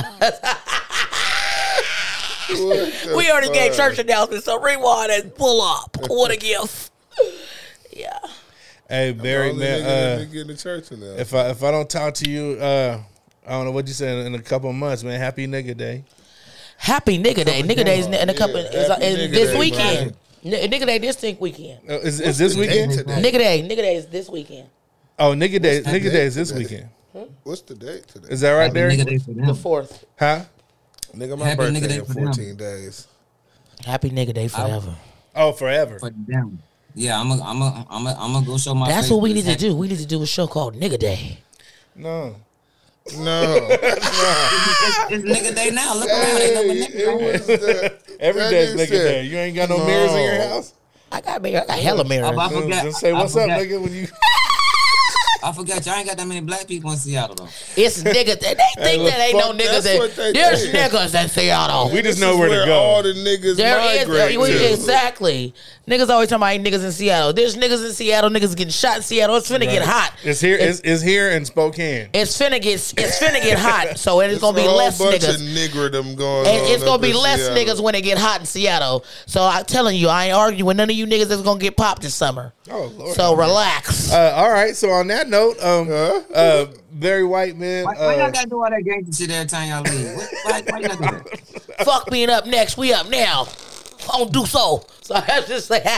We already gave church announcements, so rewind and pull up. What a gift. Yeah. Hey, Barry, Only man. nigga that Uh, be getting to church in there. if I if I don't talk to you, uh, I don't know what you said in, in a couple of months, man. Happy Nigga Day. Happy Nigga Day. Nigga Day is in a couple. Yeah, is, happy is Nigga this Day, weekend. N- Nigga Day this think weekend. Uh, is is this the date weekend? today? Nigga Day. Nigga Day is this weekend. Oh, Nigga Day. the Nigga date Day is this today? weekend. What's the date today? Is that right, Happy Barry? nigga day for them. The fourth. Huh? Nigga, my Happy nigga birthday day in for them. fourteen days. Happy Nigga Day forever. Oh, forever. For them. Yeah, I'm a, I'm a, I'm a, I'm gonna go show my. That's face what we this need to happy- do. We need to do a show called Nigga Day. No. No. It's, it's nigga day now. Look around. Ain't no Hey, nigga. it was the, Every that day's nigga Nigga said, Day. You ain't got no, mirrors in your No. house? I got mirror. I got hella mirrors. I Just- forgot- Just say I what's up, forgot. nigga, when you. I forgot y'all ain't got that many black people in Seattle though. It's niggas. They think look, that ain't no fuck, niggas. that's what That, they there's think. niggas in Seattle. We just This know is where to go. all the niggas There is migrate we- to. exactly. Niggas always talking about ain't niggas in Seattle. There's niggas in Seattle. Niggas getting shot in Seattle. It's finna get hot. It's here. It's, it's here in Spokane. It's finna get. It's finna get hot. So it's, It's gonna a be whole less bunch niggas. of niggerdom going And on. it's gonna up be in less Seattle. niggas when it get hot in Seattle. So I'm telling you, I ain't arguing with none of you niggas that's gonna get popped this summer. Oh Lord. So relax. Uh, all right. So on that note, um, Huh? uh, Barry White, man. Why, why Uh, y'all gotta do all that gangster shit every time y'all leave? What, why, why y'all do that? Fuck being up next. We up now. I don't do so. So I have to say,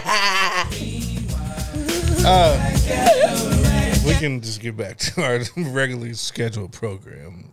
we can just get back to our regularly scheduled program.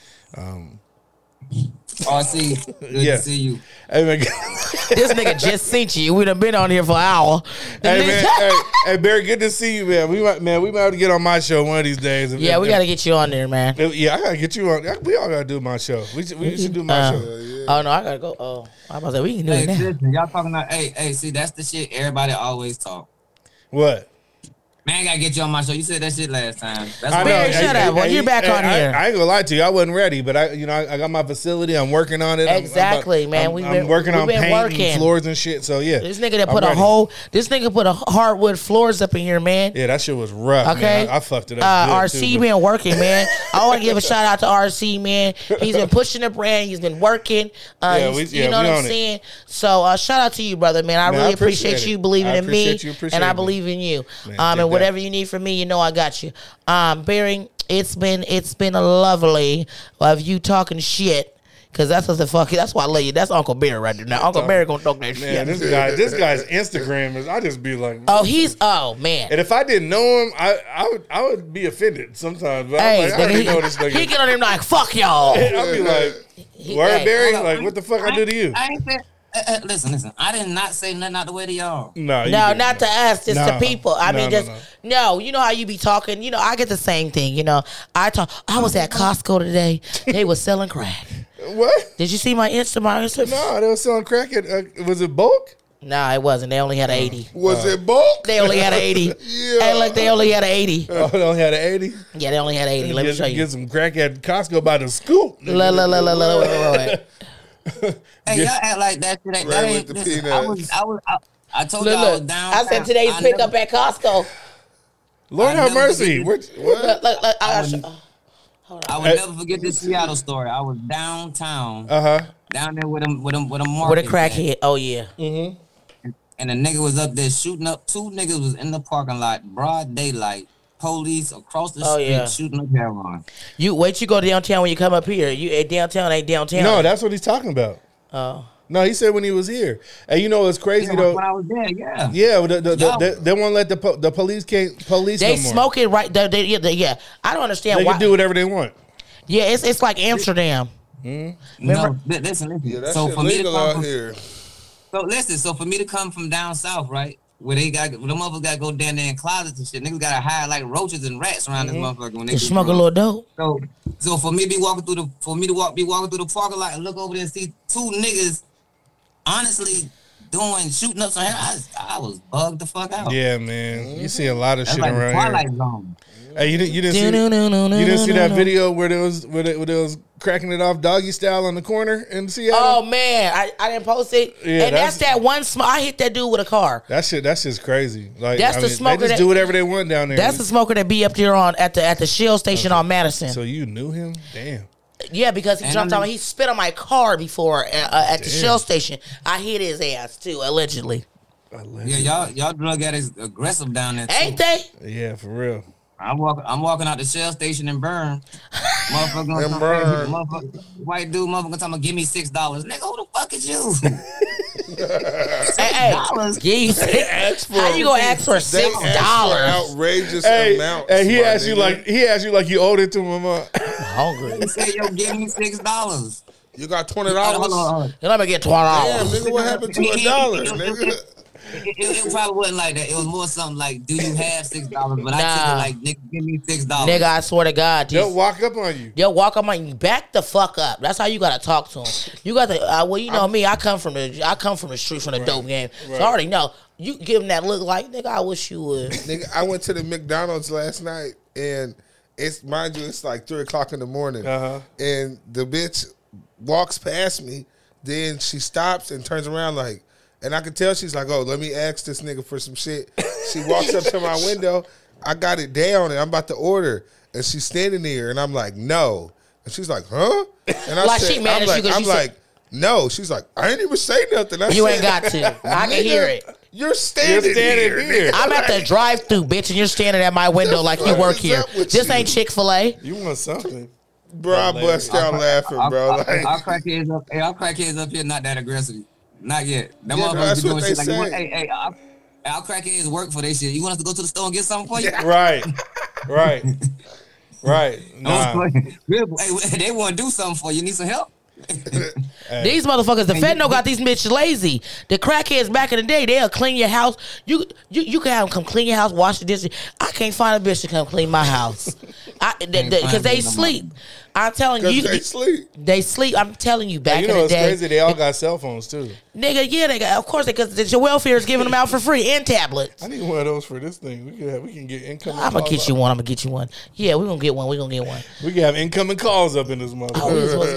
Oh, I see. Good Yeah. to see you. Hey man, this nigga just seen you. We done been on here for an hour. The hey, nigga- man hey, hey Barry, good to see you, man. We might, man, we might have to get on my show one of these days. If- yeah, we if- gotta get you on there, man. if- yeah, I gotta get you on. We all gotta do my show. We should, we should do my Uh, show. Oh no, I gotta go. Oh, I was about to say we can do Hey, it now. listen, y'all talking about? Hey, hey, see, that's the shit everybody always talk. What? Man, I gotta get you on my show. You said that shit last time. That's I what know. Barry, shut Hey, up, boy. hey, You're back hey, on I, here. I ain't gonna lie to you. I wasn't ready, but I, you know, I, I got my facility. I'm working on it. I'm- I'm Exactly, about- man. I'm, We've I'm been- working we've on been painting working. floors and shit. So yeah, This nigga that I'm put a ready. whole. This nigga put a hardwood floors up in here, man. Yeah, that shit was rough. Okay, man. I, I fucked it up. Uh, good, R too, C but- been working, man. I want to give a shout out to R C, man. He's been pushing the brand. He's been working. Uh, Yeah, he's- we- you yeah, know we what on I'm it. saying? So uh, shout out to you, brother, man. I Man, I really appreciate appreciate it. you believing I in me, appreciate you, appreciate and I me. believe in you. Man, um, dig and that. whatever you need from me, you know I got you. Um, Barry, it's been it's been a lovely of you talking shit. Cause that's what the fuck. That's why I love you. That's Uncle Barry right there. Now Uncle Barry gonna talk that Man, shit. this guy, this guy's Instagram is. I just be like, Oh, he's oh man. and if I didn't know him, I, I would, I would be offended sometimes. But Hey, I'm like, I already nigga, know this he, nigga. he get on him like fuck y'all. I'll be like, He- word, hey, Barry, Hold on. like, what the fuck I do to you? I ain't said. Uh, uh, listen, listen. I did not say nothing out the way to y'all. No, you No, didn't. not to us, just No. to people. I No, mean, no, just no, You know how you be talking. You know, I get the same thing. You know, I talk. I was at Costco today. They was selling crack. What? Did you see my Insta? My Insta? No, they were selling crack at. Uh, was it bulk? Nah, it wasn't. They only had an eighty. Was it bulk? They only had an eighty. Yeah. Hey, look, they only had an eighty. Oh, they only had an eighty. Yeah, they only had an eighty. Let me get, show you. Get some crack at Costco by the scoop. La la la la la. Wait, wait, wait. Hey, y'all act like that shit ain't. Right That with ain't the listen, I was, peanuts. I was, I, I told Look, y'all I was look. down. I said today's pickup at Costco. Lord I have never mercy. forget We're- what? Look, look, look, I I got would, you. Hold I on. would Hey. never forget this Seattle story. I was downtown, Uh huh. down there with them, with them, with them With a markets. crackhead. Oh yeah. And the nigga was up there shooting up. Two niggas was in the parking lot, broad daylight. Police across the Oh, street yeah. shooting up heroin. You wait. You go downtown when you come up here. You eh, downtown ain't downtown. No, that's what he's talking about. Oh. No, he said when he was here. And you know what's crazy Yeah, though? when I was there, yeah. Yeah, the, the, the, Yo. they, they won't let the po- the police can't police They no more. smoke it right. They, they, yeah, they, yeah. I don't understand They why. can do whatever they want. Yeah, it's it's like Amsterdam. No, Remember- li- listen, listen. Yeah, that so shit for me to legal come out from, here. so listen, so for me to come from down south, right, where they got, where the motherfuckers got to go down there in closets and shit, niggas got to hide like roaches and rats around this motherfucker when they You do smoke a drugs. little dope. So, so for me to be walking through the, for me to walk, be walking through the parking lot and look over there and see two niggas, honestly, doing shooting up some hair, I, I was bugged the fuck out. Yeah, man. You see a lot of That's shit like the around Twilight here. Zone. Hey, you didn't you didn't see you didn't see that video where there was where they, where they was cracking it off doggy style on the corner in Seattle? Oh man, I, I didn't post it. Yeah, and that's, that's- that one. Sm- I hit that dude with a car. That shit, that's just crazy. Like That's I the mean, smoker They just that- do whatever they want down there. That's the smoker that be up there on at the at the Shell station on Madison. So you knew him? Damn. Yeah, because he And jumped I'm- on. He spit on my car before uh, uh, at the Damn. Shell station. I hit his ass too, allegedly. Yeah, y'all, y'all drug addicts aggressive down there. Too. Ain't they? Yeah, for real. I'm walking. I'm walking out the Shell station in Burn. Motherfucker, gonna In come Burn. back, motherfucker, white dude, motherfucker, talking about give me six dollars. Nigga, who the fuck is you? Hey, hey, dollars. geez. How you gonna ask for They six ask for dollars? outrageous Hey, amounts. and he my asked you nigga. like he asked you like you owed it to him. Uh, Hungry. He said, "Yo, give me six dollars." You got twenty Hold on, hold dollars. on, hold on. You let me get twenty Damn, dollars. nigga, what happened to a dollar, nigga? It, it, it probably wasn't like that. It was more something like, "Do you have six dollars?" But I took Nah. it like, "Nigga, give me six dollars." Nigga, I swear to God, they'll Jesus. walk up on you. They'll walk up on you, back the fuck up. That's how you gotta talk to them. You got to. Uh, well, you know me. I come from the. I come from the street, from the dope game. So I already know. You give them that look like, nigga. I wish you would. Nigga, I went to the McDonald's last night, and it's mind you, it's like three o'clock in the morning, Uh-huh. and the bitch walks past me. Then she stops and turns around like, and I could tell she's like, "Oh, let me ask this nigga for some shit." She walks up to my window. I got it down, and I'm about to order, and she's standing there, and I'm like, "No," and she's like, "Huh?" And I Like said, she mad I'm at you like, 'cause I'm you said- like, "No." She's like, "I ain't even say nothing." I You said, ain't got to. I can hear it. You're standing, You're standing here. here. nigga. I'm at the drive-through, bitch, and you're standing at my window The like you fuck work is here. up with This you? ain't Chick-fil-A. You want something? Bro, I bust out laughing, I'll, bro. I'll, Like, I'll crack heads up. Hey, I'll crack heads up here. Not that aggressive. Not yet. Them Yeah, motherfuckers that's be what doing they shit like, you want- say. hey, hey, I'll, I'll crack heads work for they shit. You want us to go to the store and get something for you? Right, right, right. I Nah. was like, hey, they want to do something for you. You need some help? These motherfuckers, the fentanyl got these bitches lazy. The crackheads back in the day, they'll clean your house. You you you can have them come clean your house, wash the dishes. I can't find a bitch to come clean my house. I because they sleep. I'm telling you, because they sleep. they sleep. I'm telling you, back You in know the what's day, crazy? They all got cell phones too. nigga, yeah, they got. Of course, because your welfare is giving them out for free and tablets. I need one of those for this thing. We can have, we can get incoming. I'm gonna calls get you up. one. I'm gonna get you one. Yeah, we're gonna get one. We're gonna get one. We can have incoming calls up in this Oh, motherfucker. we supposed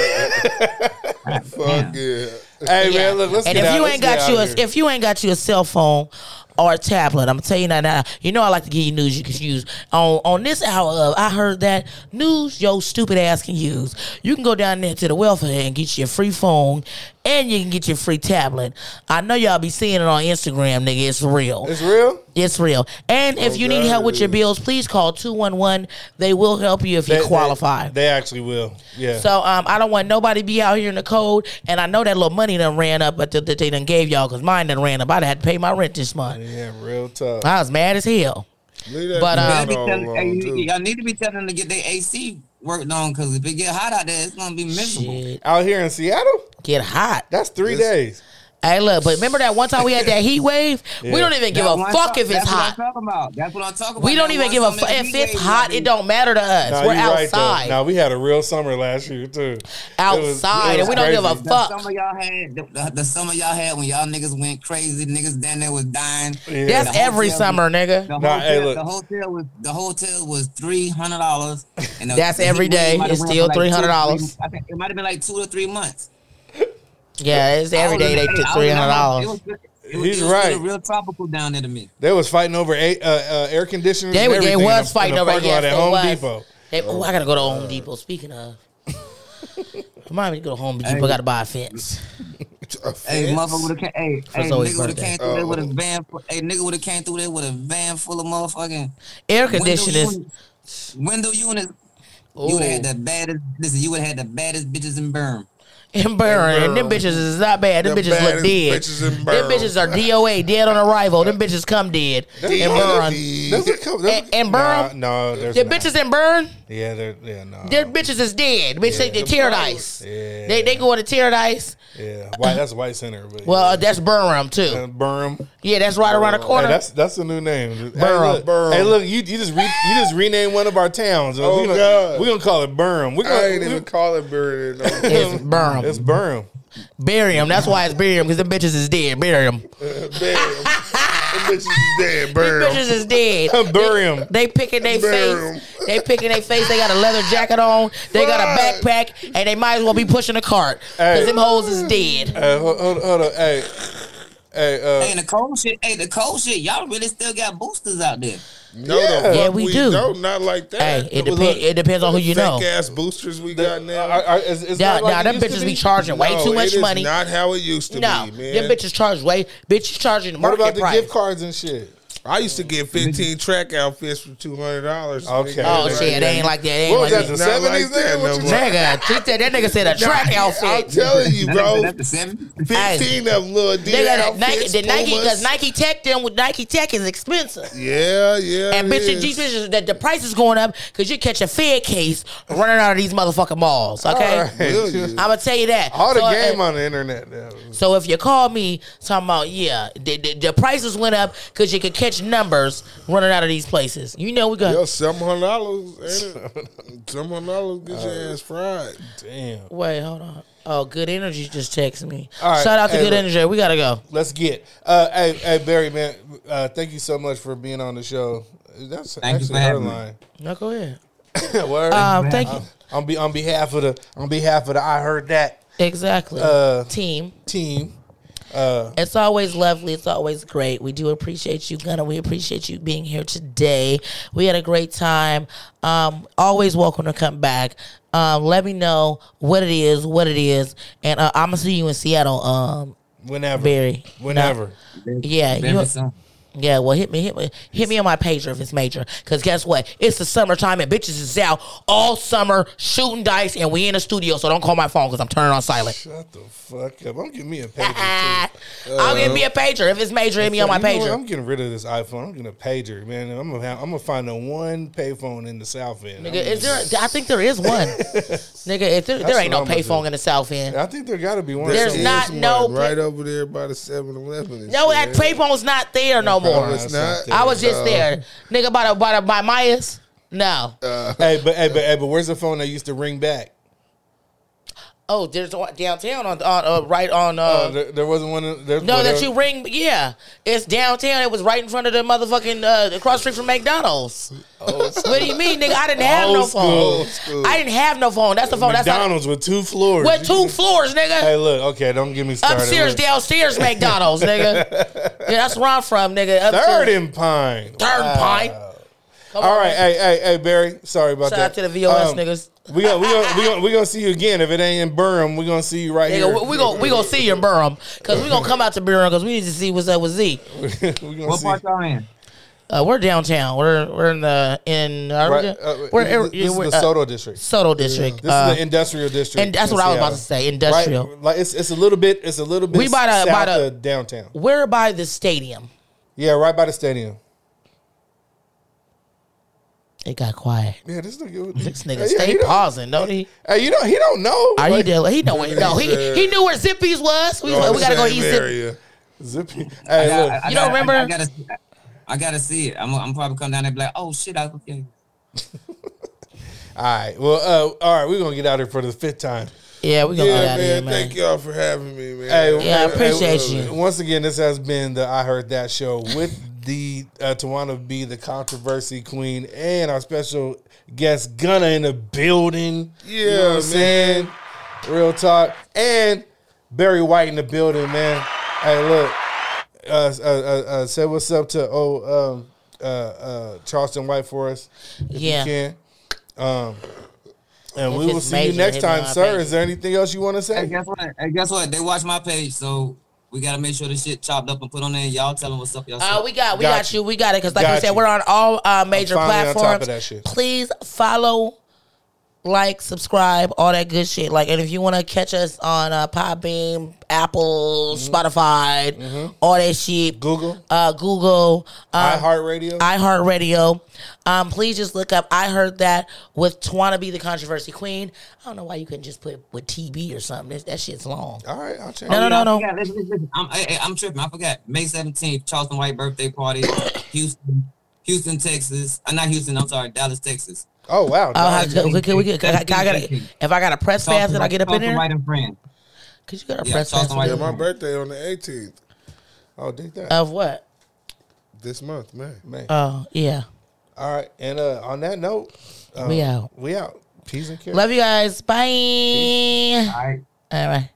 to get- Fuck yeah. Hey Yeah. man, look, let's and get if out, you let's ain't get got out you a, here. if you ain't got you a cell phone or a tablet, I'm gonna tell you now. now you know I like to give you news you can use on on this hour of I heard that news your stupid ass can use. You can go down there to the welfare and get your free phone and you can get your free tablet. I know y'all be seeing it on Instagram, nigga. It's real. It's real. It's real. And if you need God, help with it your is. bills, please call two one one. They will help you if They- you they- qualify. They, actually will. Yeah. So um, I don't want nobody to be out here in the cold. And I know that little money done ran up, but that they done gave y'all because mine done ran up. I'd had to pay my rent this month. yeah, real tough. I was mad as hell. Leave that But, shit um, Y'all, be alone, telling, hey, you- too. y'all need to be telling them to get their A C worked on because if it get hot out there, it's gonna be miserable. Shit, Out here in Seattle, get hot. that's three Yes. days. Hey, look, but remember that one time we had that heat wave? Yeah. We don't even give That's a what I'm fuck talk- if it's that's hot. What I'm talking about. That's what I'm talking about. We don't That even one give a summer fuck. If heat it's wave, hot, y'all be- it don't matter to us. Nah, We're you right, though. outside. Now we had a real summer last year too. It was- Outside, it and we don't give a crazy. The fuck. summer y'all had, the, the, the summer y'all had when y'all niggas went crazy, niggas down there was dying. Yeah. That's The every hotel summer, was- nigga. The, Nah, hotel, hey, look. the hotel was the hotel was three hundred dollars. That's every day. It's still three hundred dollars. I think it might have been like two or three months. Yeah, it's every day they took three hundred dollars. He's it was right. Real tropical down there to me. They was fighting over eight, uh, uh, air conditioners. They, and they everything was in the, fighting in the over parking lot yes, at they Home was. Depot. They, oh, I gotta go to Home Depot. Speaking of, remind me to go to Home Depot. I gotta buy a fence. Hey, motherfucker would have came. Hey, hey Zoe's nigga would have birthday. came through there with a van. full- Hey, nigga would have came through there with a van full of motherfucking Air window conditioners. units. Window units. You would have had the baddest. Listen, you would have had the baddest bitches in Burn. In Burn, and them bitches is not bad. Them The bitches look baddest dead. bitches in Them Burn. bitches are D O A, dead on arrival. Them bitches come dead. In Burn. Does it come- does And, it- and Nah, Burn, no, there's the not. bitches in Burn, Yeah, they're yeah no. their bitches is dead. Bitch, they, they tear ice. Yeah. They they go to tear ice. Yeah, white. That's White Center. But Well, uh, yeah. that's Burnham Uh, too. Burham. Yeah, that's right around the Hey, corner. that's that's a new name. Hey, Burham. look, Burham. hey, look, you, you just re, you just renamed one of our towns. Oh, we gonna, God. we gonna call it Burham. We gonna, I ain't we- even call it Burn. No. It's Burnham. It's Burham. Bury 'em. That's why it's bury 'em, because them bitches is dead. Bury 'em. Damn. Them bitches is dead. Them Burn. bitches is dead. Bury 'em. They picking their Bury 'em. face. They picking their face. They got a leather jacket on. They got a Fuck. backpack, and they might as well be pushing a cart because Hey. them hoes is dead. Hey, hold, hold, hold on. Hey, hey, uh, Hey, the cold shit. Hey, the cold shit. Y'all really still got boosters out there. No, Yeah. the fuck Yeah, we do. Don't, not like that. Hey, it Well, depends. look, It depends on who you know. Fake ass boosters we got now. are- are- it's- it's Now, not like now it them used to bitches be charging way No, too much it is money. Not how it used to No, be, man. them bitches charge way. Bitches charging What market about the price. gift cards and shit? I used to get fifteen track outfits for two hundred dollars. Okay. Oh shit, they ain't like that. They ain't What was like that? that. The Not seventies? like that nigga? What no you more. saying? Nigga, he said that nigga said a track I'm outfit. telling you, bro. That's the seven. Fifteen of them little They deal got outfits. Nike, the Nike, Pumas. because Nike Tech them with Nike Tech is expensive. Yeah, yeah. And it bitches, is. these bitches, the, the price is going up because you catch a Fed case running out of these motherfucking malls. Okay, All right. Will you? I'm gonna tell you that. All the So, game uh, on the internet now. So if you call me talking about yeah, the, the, the prices went up because you could catch numbers running out of these places. You know we got. Yo, seven hundred dollars, ain't it? Seven hundred dollars, get your ass fried. Damn. Wait, hold on. Oh, Good Energy just texted me. All right, Shout out to hey, Good look. Energy. We gotta go. Let's get. Uh, hey, hey, Barry, man. Uh, thank you so much for being on the show. That's Thank you actually for her having me. line. No, go ahead. Word. Um, thank you. on be on behalf of the on behalf of the I Heard That Exactly. Uh, Team. team. It's always lovely. It's always great. We do appreciate you, Gunna. We appreciate you being here today. We had a great time. Um, always welcome to come back. Um, let me know what it is, what it is, and uh, I'm gonna see you in Seattle. Um, Whenever. Barry. Whenever. yeah, Very you, soon. yeah. Well, hit me, hit me, hit me on my pager if it's major. Cause guess what? It's the summertime and bitches is out all summer shooting dice, and we in the studio. So don't call my phone because I'm turning on silent. Shut the fuck up. I'm giving me a pager too. I'll give me a pager if it's major. Hit me on my You know what? pager. I'm getting rid of this iPhone. I'm getting a pager, man. I'm gonna have, I'm gonna find the one payphone in the South End. Nigga, I'm is gonna- there? I think there is one. Nigga, if there, there ain't no what I'm gonna payphone do. in the South End. I think there got to be one. There's somewhere. not There's no one pay- right over there by the seven eleven. No, that payphone's not there no more. No, it's not. I was just Uh, there, nigga. By the by, the, by Myers. No. Hey, but hey, but hey, but where's the phone that used to ring back? Oh, there's one downtown on, on uh, right on. Uh, Uh, there, there wasn't one. in- There, no, well, that there- you ring. Yeah, it's downtown. It was right in front of the motherfucking uh, across the street from McDonald's. What do you mean, nigga? I didn't have Old no school. phone. Old school. I didn't have no phone. That's the phone. That's McDonald's with two floors. not, with two floors, nigga. Hey, look. Okay, don't get me started. Upstairs, Look. downstairs, McDonald's, nigga. Yeah, that's where I'm from, nigga. Third Upstairs, and Pine. third and Pine. Come All on, right, man. hey, hey, hey, Barry. Sorry about Shout that. out to the V O S Um, niggas. We gonna we gonna we gonna we gonna see you again. If it ain't in Burham, we gonna see you right Nigga, here. we, we gonna we gonna see you in Burham because we gonna come out to Burham because we need to see what's up with Z. we gonna What see. part y'all in? Uh, we're downtown. We're we're in the in uh, Right, we're, uh, we're, this, this we're, is the uh, Soto district. Soto district. This uh, is the industrial district, and that's in what I was about to Seattle. say. Industrial. Right, like it's it's a little bit it's a little bit We by the- by south the- of downtown. We're by the stadium. Yeah, right by the stadium. It got quiet. Yeah, this nigga. This nigga Hey, yeah, stay he don't- pausing, don't he? Hey, you don't he don't know. Are Like, you there? He know it. No, he he knew where Zippy's was. We, Oh, we gotta go same eat Zippy. area. Zippy. I Hey, got- look. I You got- don't remember? I, I gotta, I gotta see it. I'm, I'm probably come down there and be like, oh shit, I okay. All right. Well, uh, all right. We're gonna get out here for the fifth time. Yeah, we gonna Yeah, get out of here, man. man. Thank y'all for having me, man. Hey, Yeah, I hey, appreciate hey, you. Once again, this has been the I Heard That show with the uh, Tawana B, the controversy queen, and our special guest Gunna in the building. Yeah, you know what I'm man. saying? Real talk. And Barry White in the building, man. Hey, look. Uh, uh, uh, uh, say what's up to oh um, uh, uh, Charleston White for us, if Yeah. you can. Um, and If we will it's see you major, next hit me time, on my sir. page. Is there anything else you want to Hey, say? guess what? Hey, guess what? They watch my page, so we gotta make sure this shit chopped up and put on there. Y'all tell them what's up, y'all. Uh, we got, we Got got, you. you. We got it. Because, like Got I said, you. we're on all uh, major finally on top of platforms. that shit. Please follow, like, subscribe, all that good shit. Like, and if you want to catch us on uh, Podbean, Apple, Spotify, all that shit, Mm-hmm. Google, uh, Google, um, iHeartRadio. iHeartRadio. Um, please just look up I Heard That with Tawana B, the Controversy Queen. I don't know why you couldn't just put with T B or something. That, that shit's long. All right, I'll check. No, it no, out. no, no. Yeah, listen, listen, listen. I'm, I, I'm tripping. I forgot. May seventeenth, Charleston White birthday party, Houston, Houston, Texas. Uh, not Houston. I'm sorry, Dallas, Texas. Oh wow. I'll nice. have to, we could, we could, I, I gotta, if I got a press pass, then I get up in Charleston there. White and friend. Cause you got a Yeah, press pass Charleston White Yeah, of my birthday on the eighteenth Oh, dig that. what? this month, man. Man. Oh yeah, All right, and uh, on that note, um, we out. We out. Peace and care. Love you guys. Bye. All right. All right.